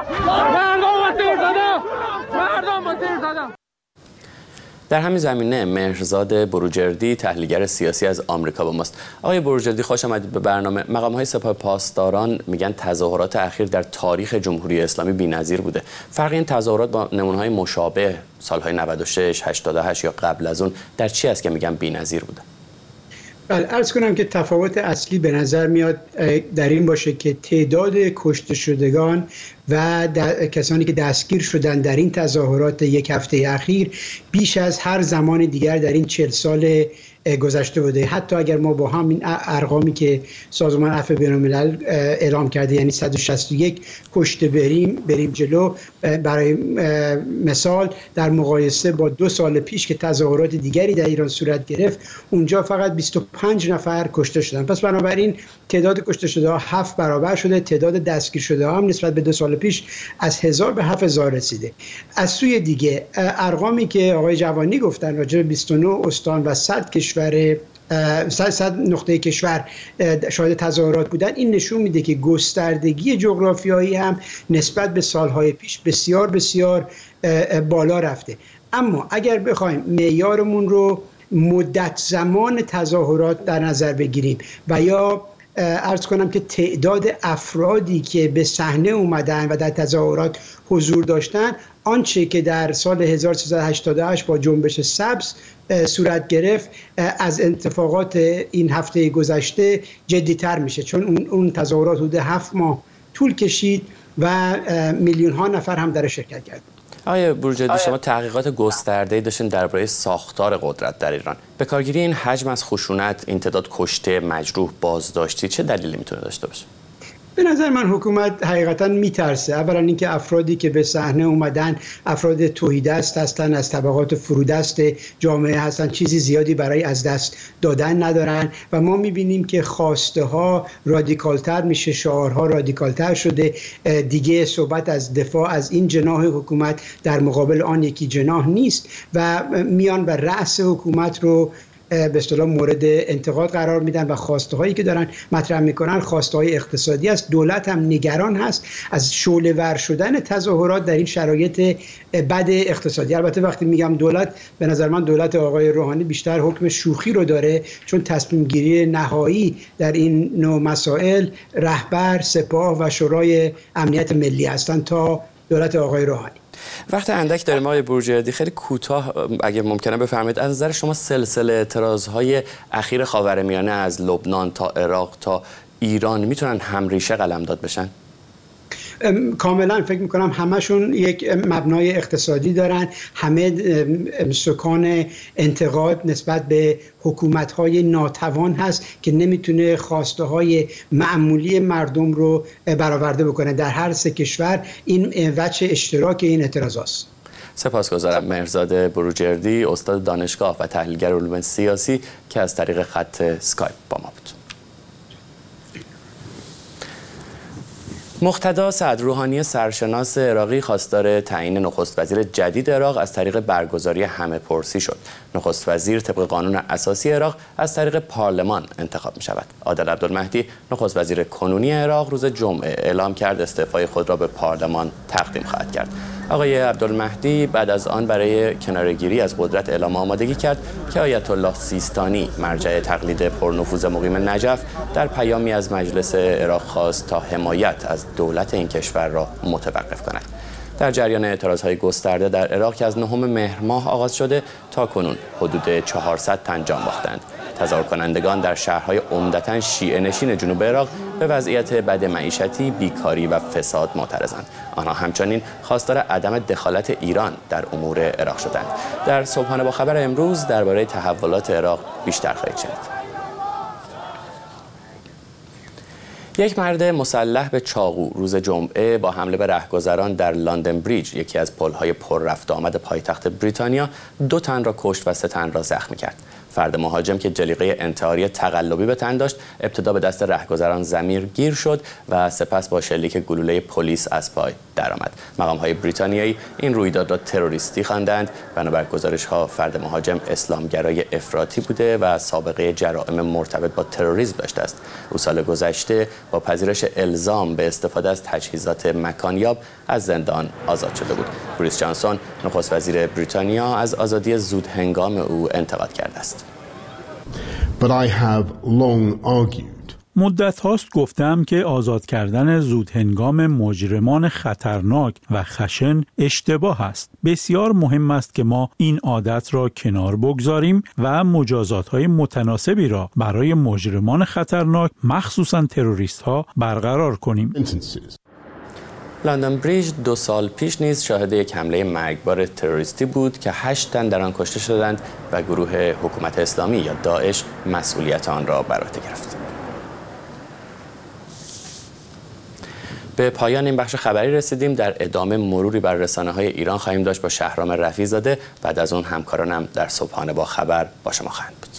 در همین زمینه مهرزاد بروجردی تحلیلگر سیاسی از آمریکا با ماست. آقای بروجردی خوش آمدید به برنامه. مقام‌های سپاه پاسداران میگن تظاهرات اخیر در تاریخ جمهوری اسلامی بی‌نظیر بوده. فرق این تظاهرات با نمونه‌های مشابه سال‌های 96، 88 یا قبل از اون در چی است که میگن بی‌نظیر بوده؟ بله، عرض کنم که تفاوت اصلی به نظر میاد در این باشه که تعداد کشته شدگان و کسانی که دستگیر شدن در این تظاهرات یک هفته اخیر بیش از هر زمان دیگر در این 40 سال گذشته بوده. حتی اگر ما با همین ارقامی که سازمان عفو بین‌الملل اعلام کرده، یعنی 161 کشته بریم جلو، برای مثال در مقایسه با 2 سال پیش که تظاهرات دیگری در ایران صورت گرفت، اونجا فقط 25 نفر کشته شدن. پس بنابراین تعداد کشته شده ها 7 برابر شده، تعداد دستگیر شده ها هم نسبت به 2 سال پیش از 1000 به 7000 رسیده. از سوی دیگه ارقامی که آقای جوانی گفتن راجع به 29 استان و 100 نقطه کشور شاهد تظاهرات بودن، این نشون میده که گستردگی جغرافیایی هم نسبت به سالهای پیش بسیار بسیار بالا رفته. اما اگر بخوایم معیارمون رو مدت زمان تظاهرات در نظر بگیریم و یا عرض کنم که تعداد افرادی که به صحنه اومدن و در تظاهرات حضور داشتن، آنچه که در سال 1388 با جنبش سبز صورت گرفت از اتفاقات این هفته گذشته جدی‌تر میشه، چون اون تظاهرات حدود 7 ماه طول کشید و میلیون ها نفر هم در شرکت کردند. آقای بروجردی، شما تحقیقات گسترده‌ای داشتین درباره ساختار قدرت در ایران. به کارگیری این حجم از خشونت، این تعداد کشته، مجروح، بازداشتی چه دلیلی میتونه داشته باشه؟ به نظر من حکومت حقیقتا میترسه. اولا اینکه افرادی که به صحنه اومدن افراد توحیدست هستن، از طبقات فرودست جامعه هستن، چیزی زیادی برای از دست دادن ندارن و ما میبینیم که خواسته ها رادیکالتر میشه، شعارها رادیکالتر شده. دیگه صحبت از دفاع از این جناح حکومت در مقابل آن یکی جناح نیست و میان و رأس حکومت رو به اصطلاح مورد انتقاد قرار میدن و خواسته هایی که دارن مطرح میکنن خواسته های اقتصادی است. دولت هم نگران هست از شعله ور شدن تظاهرات در این شرایط بد اقتصادی. البته وقتی میگم دولت، به نظر من دولت آقای روحانی بیشتر حکم شوخی رو داره، چون تصمیم گیری نهایی در این نوع مسائل رهبر، سپاه و شورای امنیت ملی هستند تا دولت آقای روحانی. وقت اندک داریم آقای بروجردی، خیلی کوتاه اگه ممکنه بفرمایید از نظر شما سلسله اعتراضهای اخیر خاورمیانه از لبنان تا عراق تا ایران میتونن همریشه قلمداد بشن؟ کاملا فکر میکنم همشون یک مبنای اقتصادی دارن، همه سکان انتقاد نسبت به حکومت‌های ناتوان هست که نمیتونه خواسته های معمولی مردم رو برآورده بکنه. در هر سه کشور این وجه اشتراک این اعتراض است. سپاسگزارم. مهرزاد بروجردی، استاد دانشگاه و تحلیلگر علوم سیاسی که از طریق خط اسکایپ با ما بود. مقتدا سعدروحانی سرشناس عراقی خواستار تعیین نخست وزیر جدید عراق از طریق برگزاری همه‌پرسی شد. نخست وزیر طبق قانون اساسی عراق از طریق پارلمان انتخاب می شود. عادل عبدالمهدی نخست وزیر کنونی عراق روز جمعه اعلام کرد استعفای خود را به پارلمان تقدیم خواهد کرد. آقای عبدالمهدی بعد از آن برای کناره‌گیری از قدرت اعلام آمادگی کرد که آیت الله سیستانی مرجع تقلید پرنفوذ مقیم نجف در پیامی از مجلس عراق خواست تا حمایت از دولت این کشور را متوقف کند. در جریان اعتراضهای گسترده در عراق که از 9 مهر ماه آغاز شده تا کنون حدود 400 تن جان باختند. تظاهر کنندگان در شهرهای عمدتاً شیعه نشین جنوب عراق به وضعیت بد معیشتی، بیکاری و فساد معترضند. آنها همچنین خواستار عدم دخالت ایران در امور عراق شدند. در صبحانه با خبر امروز درباره تحولات عراق بیشتر خواهید شنید. یک مرد مسلح به چاقو روز جمعه با حمله به رهگذران در لندن بریج، یکی از پل‌های پر رفت آمد پایتخت بریتانیا، 2 تن را کشت و 3 تن را زخمی کرد. فرد مهاجم که جلیقه انتحاری تقلبی به تن داشت، ابتدا به دست رهگذران ضمیر گیر شد و سپس با شلیک گلوله پلیس از پای درآمد. مقام‌های بریتانیایی این رویداد را تروریستی خواندند. بنابر گزارش‌ها فرد مهاجم اسلامگرای افراطی بوده و سابقه جرائم مرتبط با تروریسم داشته است. او سال گذشته با پذیرش الزام به استفاده از تجهیزات مکانیاب از زندان آزاد شده بود. بوریس جانسون نخست وزیر بریتانیا از آزادی زود هنگام او انتقاد کرده است. But I have long argued مدت هاست گفتم که آزاد کردن زودهنگام مجرمان خطرناک و خشن اشتباه است. بسیار مهم است که ما این عادت را کنار بگذاریم و مجازات‌های متناسبی را برای مجرمان خطرناک مخصوصاً تروریست‌ها برقرار کنیم. لندن بریج 2 سال پیش نیز شاهد یک حمله مرگبار تروریستی بود که 8 تن در آن کشته شدند و گروه حکومت اسلامی یا داعش مسئولیت آن را بر عهده گرفت. به پایان این بخش خبری رسیدیم. در ادامه مروری بر رسانه‌های ایران خواهیم داشت با شهرام رفیع‌زاده. بعد از اون همکارانم در صبحانه با خبر با شما خواهند بود.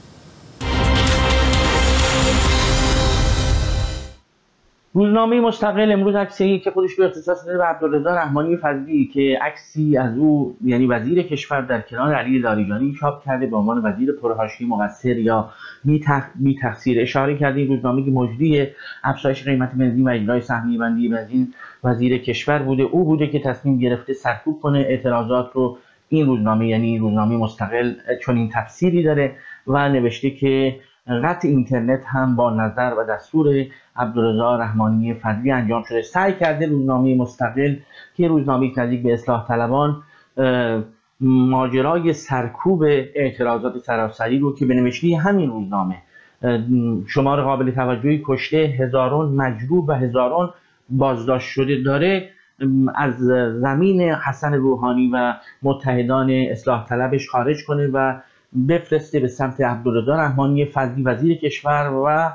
روزنامه مستقل امروز عکسی که خودش رو اختصاص داده به عبدالرضا رحمانی فضلی که عکسی از او یعنی وزیر کشور در کنار علی لاریجانی چاپ کرده به عنوان وزیر پرحاشیه مقصر یا بی تقصیر. اشاره کرده این روزنامه که مجری افزایش قیمت بنزین و اجرای سهمیه بندی بنزین وزیر کشور بوده. او بوده که تصمیم گرفته سرکوب کنه اعتراضات رو. این روزنامه یعنی روزنامه مستقل چنین تفسیری داره و نوشته که قطع اینترنت هم با نظر و دستور عبدالرضا رحمانی فضلی انجام شده. سعی کرده روزنامه مستقل که روزنامه نزدیک به اصلاح طلبان ماجرای سرکوب اعتراضات سراسری رو که به نوشته همین روزنامه شمار قابل توجهی کشته، هزاران مجروح و هزاران بازداشت شده داره، از زمین حسن روحانی و متحدان اصلاح طلبش خارج کنه و بفرسته به سمت عبدالرضا رحمانی فضلی وزیر کشور و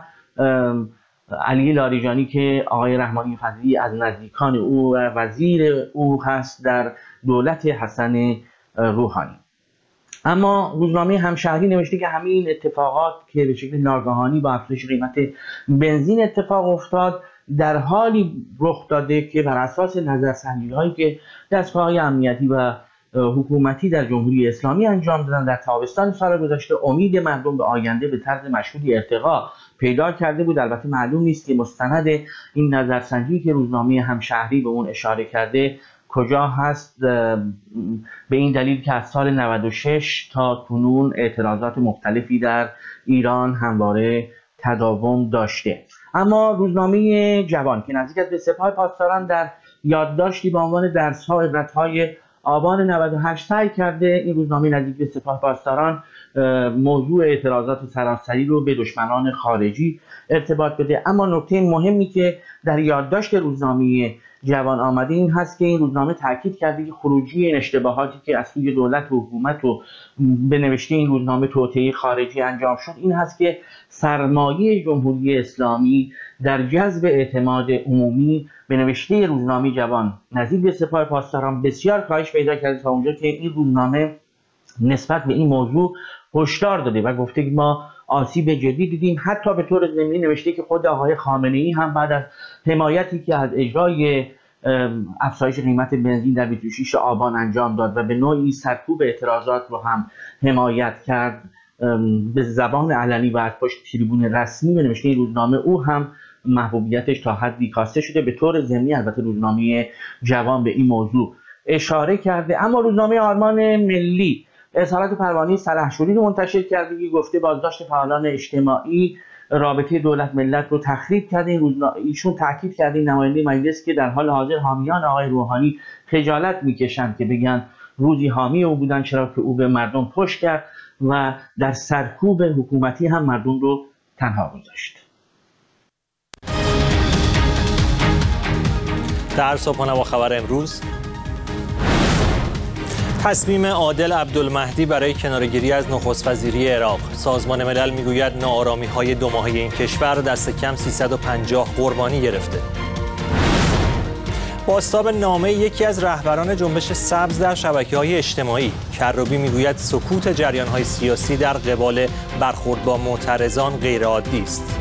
علی لاریجانی که آقای رحمانی فضلی از نزدیکان او و وزیر او هست در دولت حسن روحانی. اما روزنامه همشهری نوشته که همین اتفاقات که به شکل ناگهانی با افزایش قیمت بنزین اتفاق افتاد در حالی رخ داده که بر اساس نظرسنجی‌هایی که دستگاه‌های امنیتی و حکومتی در جمهوری اسلامی انجام دادن در تابستان سال گذشته امید مردم به آینده به طرز مشهودی ارتقا پیدا کرده بود. البته معلوم نیست که مستند این نظرسنجی که روزنامه همشهری به اون اشاره کرده کجا هست، به این دلیل که از سال 96 تا کنون اعتراضات مختلفی در ایران همواره تداوم داشته. اما روزنامه جوان که نزدیک است به سپاه پاسداران در یادداشتی با عنوان درس‌ها و عبرت‌های آبان 98 سعی کرده این روزنامه نزدیک به سپاه پاسداران موضوع اعتراضات سراسری رو به دشمنان خارجی ارتباط بده. اما نکته مهمی که در یادداشت روزنامه جوان آمده این هست که این روزنامه تاکید کرده که خروجی این اشتباهاتی که از سوی دولت و حکومت و به نوشته این روزنامه توطئه خارجی انجام شد این هست که سرمایه جمهوری اسلامی در جذب اعتماد عمومی به نوشته روزنامه جوان نزدیک به سپاه پاسداران بسیار کاهش پیدا کرده تا اونجا که این روزنامه نسبت به این موضوع هشدار داده و گفته که ما آسیب جدی دیدیم. حتی به طور ضمنی نوشته که خود آقای خامنه‌ای هم بعد از حمایتی که از اجرای افزایش قیمت بنزین در 26 آبان انجام داد و به نوعی سرکوب اعتراضات رو هم حمایت کرد به زبان علنی و از پشت تریبون رسمی به نوشته این روزنامه او هم محبوبیتش تا حدی کاسته شده. به طور ضمنی البته روزنامه جوان به این موضوع اشاره کرده. اما روزنامه آرمان ملی اظهارات پروانه سلحشوری رو منتشر کرده که گفته بازداشت فعالان اجتماعی رابطه دولت ملت رو تخریب کرده. ایشون تاکید کرده این نماینده مجلس که در حال حاضر حامیان آقای روحانی خجالت میکشند که بگن روزی حامی او بودن چرا که او به مردم پشت کرد و در سرکوب حکومتی هم مردم رو تنها گذاشت. در صبحانه با خبر امروز، تصمیم عادل عبدالمهدی برای کناره‌گیری از نخست وزیری عراق. سازمان ملل میگوید ناآرامی‌های 2 ماهه این کشور دست کم 350 قربانی گرفته. بازتاب نامه یکی از رهبران جنبش سبز در شبکه‌های اجتماعی. کروبی میگوید سکوت جریان‌های سیاسی در قبال برخورد با معترضان غیرعادی است.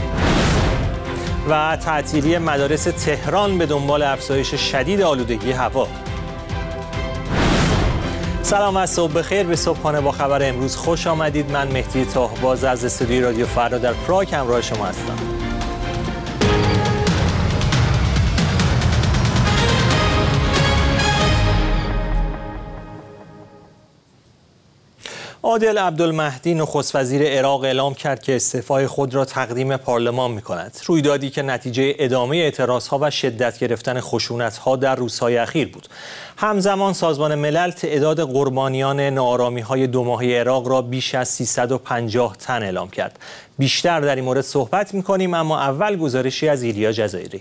و تعطیلی مدارس تهران به دنبال افزایش شدید آلودگی هوا. سلام و صبح بخیر. به صبحانه با خبر امروز خوش آمدید. من مهدی طاهباز از استودیوی رادیو فردا در پراگ همراه شما هستم. عادل عبدالمهدی نخست وزیر عراق اعلام کرد که استعفای خود را تقدیم پارلمان می‌کند. رویدادی که نتیجه ادامه اعتراضها و شدت گرفتن خشونت‌ها در روزهای اخیر بود. همزمان سازمان ملل تعداد قربانیان ناآرامی‌های 2 ماهه عراق را بیش از 350 تن اعلام کرد. بیشتر در این مورد صحبت می‌کنیم، اما اول گزارشی از ایلیا جزایری.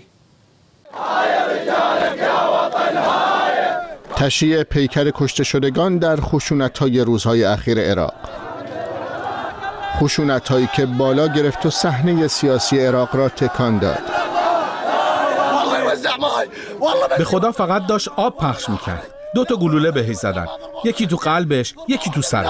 تشییع پیکر کشته شدگان در خشونت‌های روزهای اخیر عراق. خشونت‌هایی که بالا گرفت و صحنه سیاسی عراق را تکان داد. به خدا فقط داشت آب پخش میکرد. 2 تا گلوله بهش زدن، یکی تو قلبش، یکی تو سرش.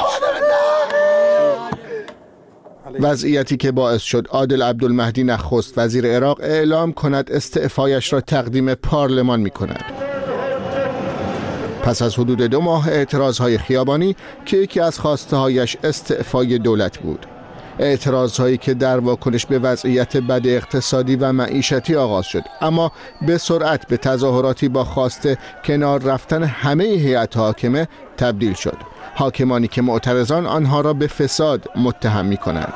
وضعیتی که باعث شد عادل عبدالمهدی نخست وزیر عراق اعلام کند استعفایش را تقدیم پارلمان می‌کند. پس از حدود 2 ماه اعتراضهای خیابانی که یکی از خواسته‌هایش استعفای دولت بود. اعتراضهایی که در واکنش به وضعیت بد اقتصادی و معیشتی آغاز شد، اما به سرعت به تظاهراتی با خواست کنار رفتن همه هیئت حاکمه تبدیل شد. حاکمانی که معترضان آنها را به فساد متهم می‌کنند.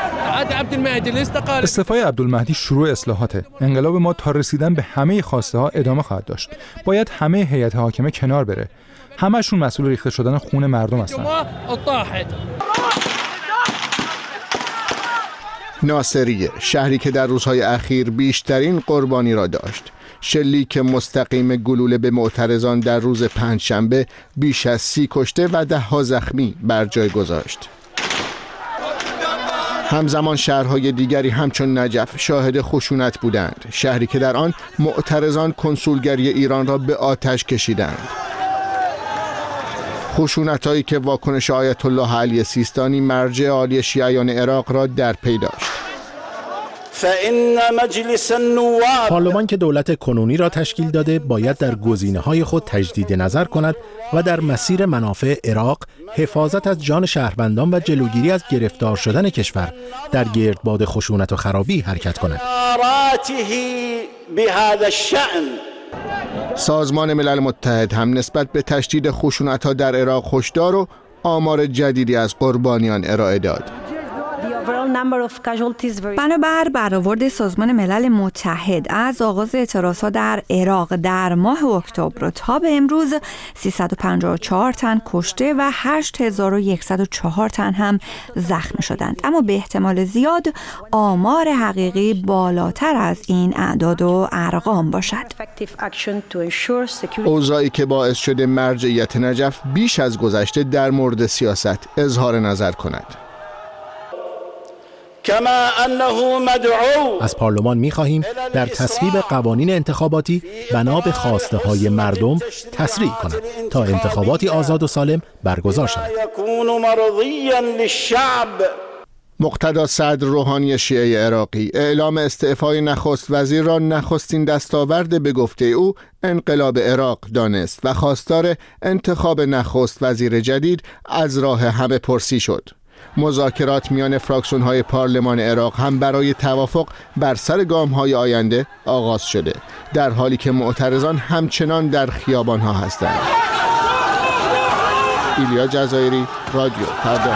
استعفای عبدالمهدی شروع اصلاحاته. انقلاب ما تا رسیدن به همه خواسته ها ادامه خواهد داشت. باید همه هیئت حاکمه کنار بره. همه‌شون مسئول ریخته شدن خون مردم هستند. ناصریه، شهری که در روزهای اخیر بیشترین قربانی را داشت. شلیک مستقیم گلوله به معترضان در روز پنجشنبه بیش از 30 کشته و 10 زخمی بر جای گذاشت. همزمان شهرهای دیگری همچون نجف شاهد خشونت بودند، شهری که در آن معترضان کنسولگری ایران را به آتش کشیدند. خشونت‌هایی که واکنش آیت الله علی سیستانی مرجع عالی شیعیان عراق را در پی داشت. پارلمان که دولت کنونی را تشکیل داده باید در گزینه‌های خود تجدید نظر کند و در مسیر منافع عراق، حفاظت از جان شهروندان و جلوگیری از گرفتار شدن کشور در گردباد خشونت و خرابی حرکت کند. سازمان ملل متحد هم نسبت به تشدید خشونت‌ها در عراق هشدار و آمار جدیدی از قربانیان ارائه داد. بنابر برآورد سازمان ملل متحد از آغاز اعتراضات در عراق در ماه اکتبر تا به امروز 354 تن کشته و 8104 تن هم زخمی شدند، اما به احتمال زیاد آمار حقیقی بالاتر از این اعداد و ارقام باشد. اوضاعی که باعث شده مرجعیت نجف بیش از گذشته در مورد سیاست اظهار نظر کند. از پارلمان می‌خواهیم در تصویب قوانین انتخاباتی بنا به خواسته های مردم تسریع کند تا انتخاباتی آزاد و سالم برگزار شود. مقتدا صدر روحانی شیعه عراقی اعلام استعفای نخست وزیر را نخستین دستاورد به گفته او انقلاب عراق دانست و خواستار انتخاب نخست وزیر جدید از راه همه پرسی شد. مذاکرات میان فراکسیون‌های پارلمان عراق هم برای توافق بر سر گام‌های آینده آغاز شده، در حالی که معترضان همچنان در خیابان‌ها هستند. ایلیا جزایری، رادیو فردا.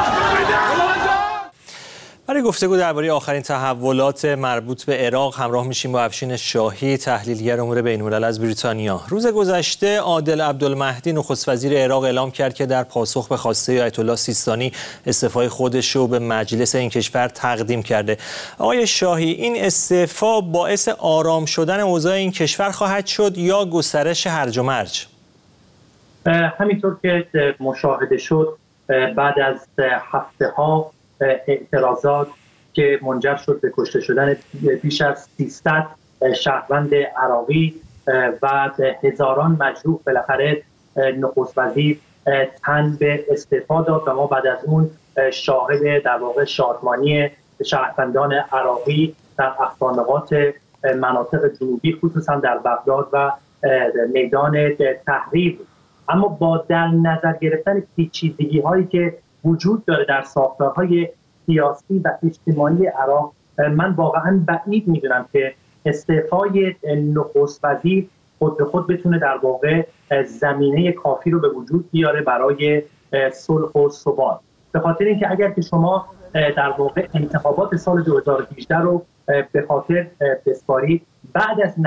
برای گفتگو درباره آخرین تحولات مربوط به عراق همراه میشیم با افشین شاهی، تحلیلگر امور بین‌الملل از بریتانیا. روز گذشته عادل عبدالمهدی نخست وزیر عراق اعلام کرد که در پاسخ به خواسته آیت الله سیستانی استعفای خودش رو به مجلس این کشور تقدیم کرده. آقای شاهی، این استعفا باعث آرام شدن اوضاع این کشور خواهد شد یا گسترش هرج و مرج؟ همینطور که مشاهده شد بعد از هفته‌ها اعتراضات که منجر شد به کشته شدن بیش از 300 شهروند عراقی و هزاران مجروح، بالاخره نخست وزیر تن به استعفا داد و ما بعد از اون شاهد در واقع شادمانی شهروندان عراقی در اقصانقاط مناطق جنوبی خصوصا در بغداد و میدان تحریر. اما با در نظر گرفتن پیچیدگی هایی که وجود داره در ساختارهای سیاسی و اجتماعی عراق، من واقعا بعید میدونم که استعفای نخست وزیر خود به خود بتونه در واقع زمینه کافی رو به وجود بیاره برای صلح و ثبات. به خاطر اینکه اگر که شما در واقع انتخابات سال 2018 رو به خاطر بسپارید، بعد از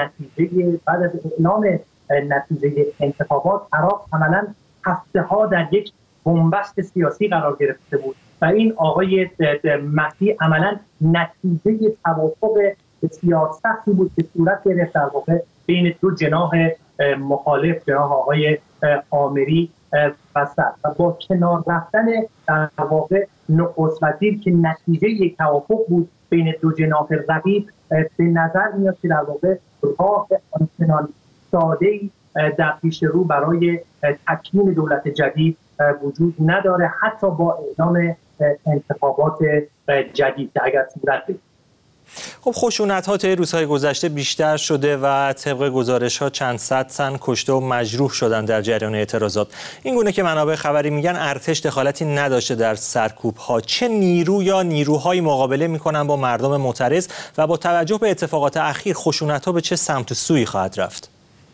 اعلام نتیجه انتخابات عراق عملاً هفته‌ها در یک بنبست سیاسی قرار گرفته بود و این آقای مهدی عملاً نتیجه توافق بسیار سختی بود که صورت گرفت در واقع بین دو جناح مخالف، جناح آقای آمری و صدر، و با کنار رفتن در واقع نخست وزیر که نتیجه یک توافق بود بین دو جناح رقیب، به نظر میاد که در واقع راه آنچنان ساده‌ای در پیش رو برای تکمیل دولت جدید وجود نداره، حتی با اعلام انتخابات جدید که اگر صورت بگیره. خب خشونت‌ها طی روزهای گذشته بیشتر شده و طبق گزارش‌ها چند صد تن کشته و مجروح شدن در جریان اعتراضات. این گونه که منابع خبری میگن ارتش دخالتی نداشته در سرکوب‌ها. چه نیرو یا نیروهایی مقابله میکنن با مردم معترض و با توجه به اتفاقات اخیر خشونت‌ها به چه سمت و سویی خواهد رفت؟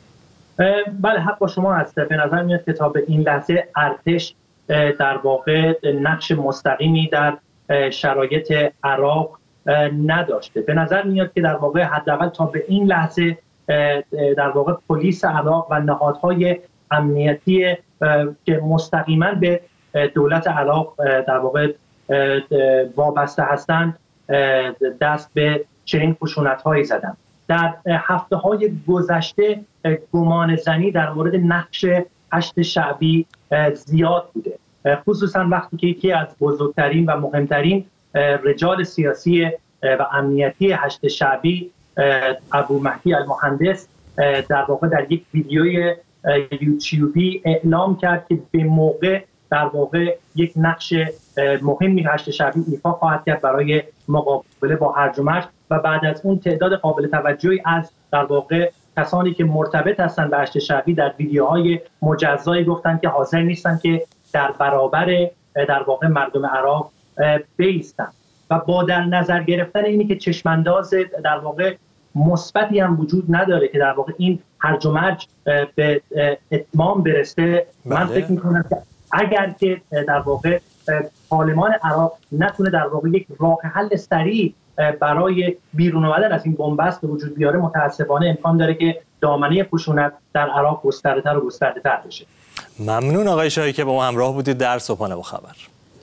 بله، حق با شما هست. به نظر میاد که تا به این لحظه ارتش در واقع نقش مستقیمی در شرایط عراق نداشته. به نظر میاد که در واقع حداقل تا به این لحظه در واقع پلیس عراق و نهادهای امنیتی که مستقیما به دولت عراق در واقع وابسته هستند دست به چنین خشونت‌هایی زدند. در هفته‌های گذشته گمان زنی در مورد نقش هشت شعبی زیاد بوده، خصوصا وقتی که یکی از بزرگترین و مهمترین رجال سیاسی و امنیتی هشت شعبی ابو مهدی المهندس در واقع در یک ویدیوی یوتیوبی اعلام کرد که به موقع در واقع یک نقش مهمی هشت شعبی ایفا خواهد کرد برای مقابله با هرج و مرج، و بعد از اون تعداد قابل توجهی از در واقع کسانی که مرتبط هستند به هشت شعبی در ویدیوهای مجزایی گفتند که حاضر نیستند که در برابر در واقع مردم عراق بیستند. و با در نظر گرفتن اینی که چشمانداز در واقع مثبتی هم وجود نداره که در واقع این هرج و مرج به اتمام برسه، من فکر می‌کنم که اگر که در واقع پارلمان عراق نتونه در واقع یک راه حل سریع برای بیرون آمدن از این بنبست به وجود بیاره، متاسفانه امکان داره که دامنه خشونت در عراق گسترده‌تر و گسترده‌تر بشه. ممنون آقای شاهی که با ما همراه بودید در صبحانه با خبر.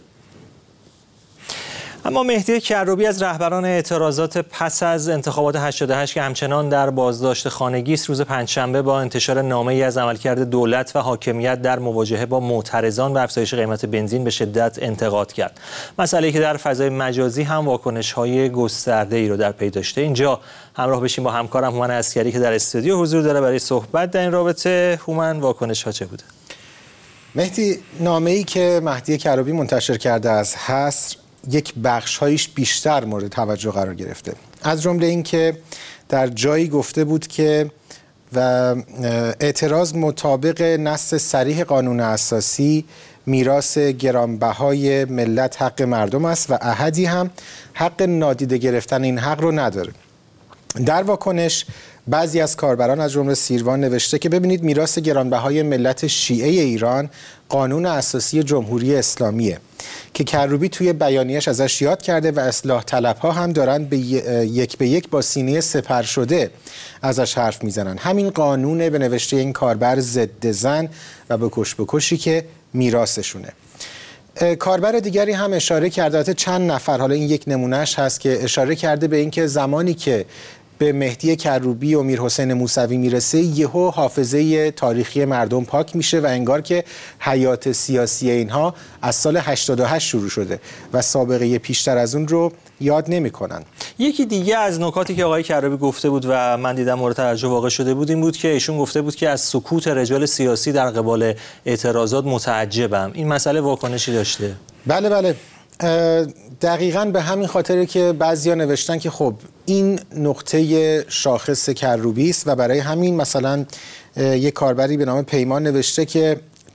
اما مهدی کروبی از رهبران اعتراضات پس از انتخابات 88 که همچنان در بازداشت خانگی است، روز پنجشنبه با انتشار نامه‌ای از عملکرد دولت و حاکمیت در مواجهه با معترضان و افزایش قیمت بنزین به شدت انتقاد کرد. مسئله‌ای که در فضای مجازی هم واکنش‌های گسترده‌ای رو در پی داشته. اینجا همراه بشیم با همکارم هومن عسکری که در استودیو حضور داره برای صحبت در این رابطه. هومن، واکنش‌ها چه بوده؟ مهدی، نامه‌ای که مهدی کروبی منتشر کرده از حصر یک بخش‌هایش بیشتر مورد توجه قرار گرفته، از جمله اینکه در جایی گفته بود که و اعتراض مطابق نص صریح قانون اساسی میراث گرانبهای ملت حق مردم است و احدی هم حق نادیده گرفتن این حق رو نداره. در واکنش بعضی از کاربران از جمله سیروان نوشته که ببینید میراث گرانبهای ملت شیعه ایران قانون اساسی جمهوری اسلامیه که کروبی توی بیانیه‌اش ازش یاد کرده و اصلاح طلب‌ها هم دارن به یک با سینه سپر شده ازش حرف میزنن. همین قانونه به نوشته این کاربر ضد زن و بکشی که میراثشونه. کاربر دیگری هم اشاره کرده، چند نفر، حالا این یک نمونهش هست که اشاره کرده به اینکه زمانی که به مهدی کروبی و میرحسین موسوی میرسه یهو حافظه تاریخی مردم پاک میشه و انگار که حیات سیاسی اینها از سال 88 شروع شده و سابقه پیشتر از اون رو یاد نمیکنن. یکی دیگه از نکاتی که آقای کروبی گفته بود و من دیدم مورد توجه واقع شده بود این بود که ایشون گفته بود که از سکوت رجال سیاسی در قبال اعتراضات متعجبم. این مسئله واکنشی داشته؟ بله، دقیقاً به همین خاطره که بعضیا نوشتن که خب این نقطه شاخص کروبی است و برای همین مثلا یک کاربری به نام پیمان نوشته که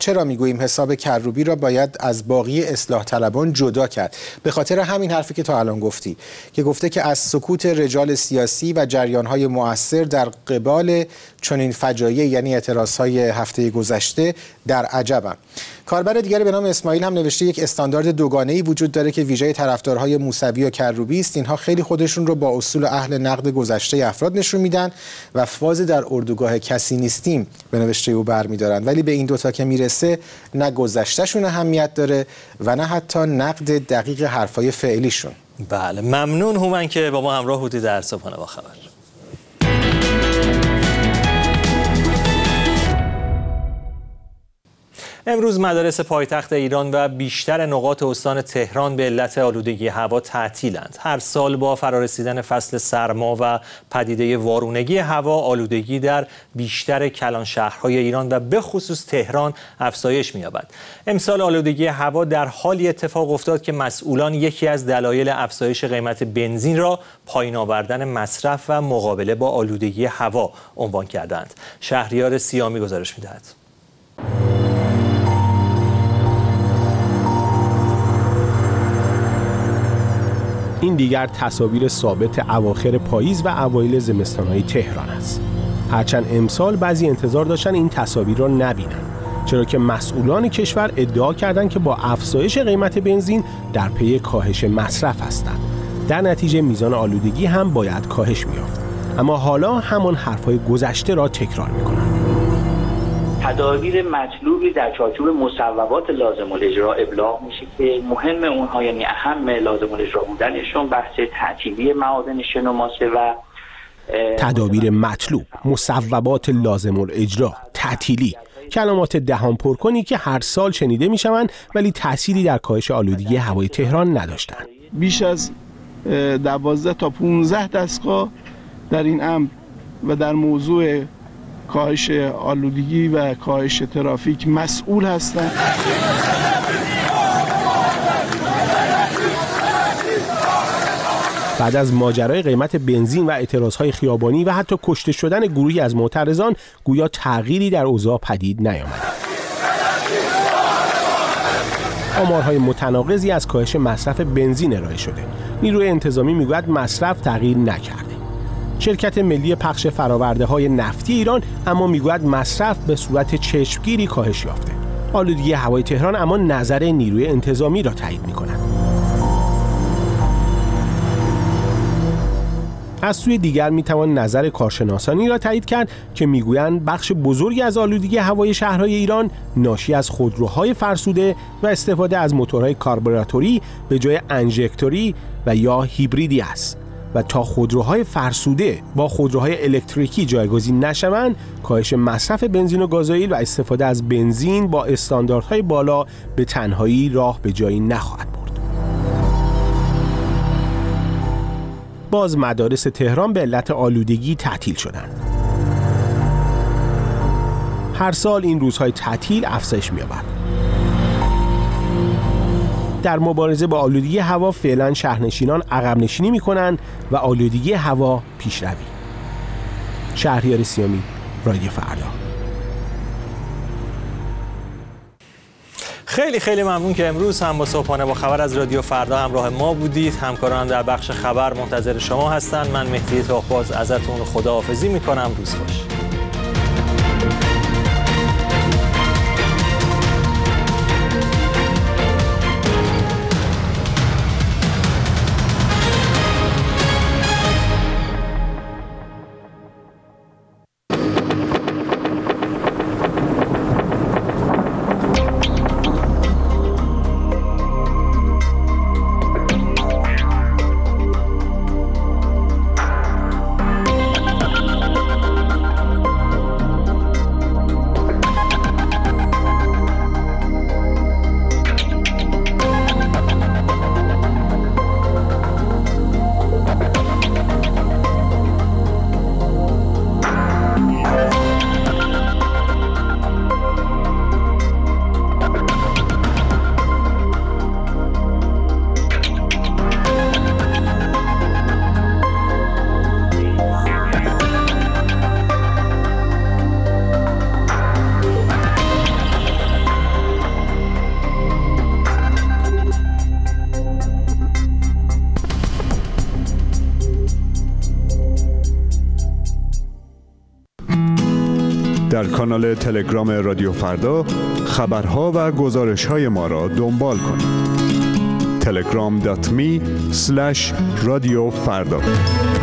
چرا میگوییم حساب کروبی را باید از باقی اصلاح طلبان جدا کرد؟ به خاطر همین حرفی که تا الان گفتی، که گفته که از سکوت رجال سیاسی و جریان‌های مؤثر در قبال چنین فجایع، یعنی اعتراض‌های هفته گذشته، در عجبم. کاربر دیگری به نام اسماعیل هم نوشته یک استاندارد دوگانه‌ای وجود داره که ویژه طرفدارهای موسوی و کروبی است. اینها خیلی خودشون رو با اصول اهل نقد گذشته افراد نشون میدن و فاز در اردوگاه کسی نیستیم به نوشته او برمی‌دارن، ولی به این دوتا که میرسه نه گذشتهشون اهمیت داره و نه حتی نقد دقیق حرفای فعلیشون. بله، ممنون هومن که با ما همراه بودی در صبحانه با خبر. امروز مدارس پایتخت ایران و بیشتر نقاط استان تهران به علت آلودگی هوا تعطیلند. هر سال با فرارسیدن فصل سرما و پدیده وارونگی هوا، آلودگی در بیشتر کلان شهرهای ایران و به خصوص تهران افزایش می‌یابد. امسال آلودگی هوا در حالی اتفاق افتاد که مسئولان یکی از دلایل افزایش قیمت بنزین را پایین آوردن مصرف و مقابله با آلودگی هوا عنوان کردند. شهریار سیامی گزارش می‌دهد. این دیگر تصاویر ثابت اواخر پاییز و اوایل زمستان‌های تهران است. هرچند امسال بعضی انتظار داشتن این تصاویر را نبینند، چرا که مسئولان کشور ادعا کردند که با افزایش قیمت بنزین در پی کاهش مصرف هستند. در نتیجه میزان آلودگی هم باید کاهش می‌یافت. اما حالا همان حرف‌های گذشته را تکرار می‌کنند. تدابیر مطلوبی در چارچوب مصوبات لازم الاجرا ابلاغ میشه که مهم اونها، یعنی اهم لازم الاجرا بودنشون، بحث تعطیلی معادن شن و ماسه و تدابیر مطلوب، مصوبات لازم الاجرا، تعطیلی، کلمات دهان پرکنی که هر سال شنیده میشوند ولی تأثیری در کاهش آلودگی هوای تهران نداشتند. بیش از 12 تا 15 دستگاه در این امر و در موضوع کاهش آلودگی و کاهش ترافیک مسئول هستند. بعد از ماجرای قیمت بنزین و اعتراضهای خیابانی و حتی کشته شدن گروهی از معترضان، گویا تغییری در اوضاع پدید نیامده. آمارهای متناقضی از کاهش مصرف بنزین ارائه شده. نیروی انتظامی میگوید مصرف تغییر نکرده. شرکت ملی پخش فرآورده‌های نفتی ایران اما میگوید مصرف به صورت چشمگیری کاهش یافته. آلودگی هوای تهران اما نظر نیروی انتظامی را تایید می‌کند. از سوی دیگر میتوان نظر کارشناسانی را تایید کرد که میگویند بخش بزرگی از آلودگی هوای شهرهای ایران ناشی از خودروهای فرسوده و استفاده از موتورهای کاربراتوری به جای انژکتوری و یا هیبریدی است و تا خودروهای فرسوده با خودروهای الکتریکی جایگزین نشوند، کاهش مصرف بنزین و گازوئیل و استفاده از بنزین با استانداردهای بالا به تنهایی راه به جایی نخواهد برد. باز مدارس تهران به علت آلودگی تعطیل شدند. هر سال این روزهای تعطیل افزایش می‌یابد. در مبارزه با آلودگی هوا فعلا شهرنشینان عقب نشینی می‌کنند و آلودگی هوا پیشروی. شهریار سیامی، رادیو فردا. خیلی ممنون که امروز هم با صبحانه با خبر از رادیو فردا همراه ما بودید. همکارانم در بخش خبر منتظر شما هستند. من مهدی تاقباز ازتون خداحافظی میکنم. روز خوش. در کانال تلگرام رادیو فردا خبرها و گزارش‌های ما را دنبال کنید. telegram.me/رادیو فردا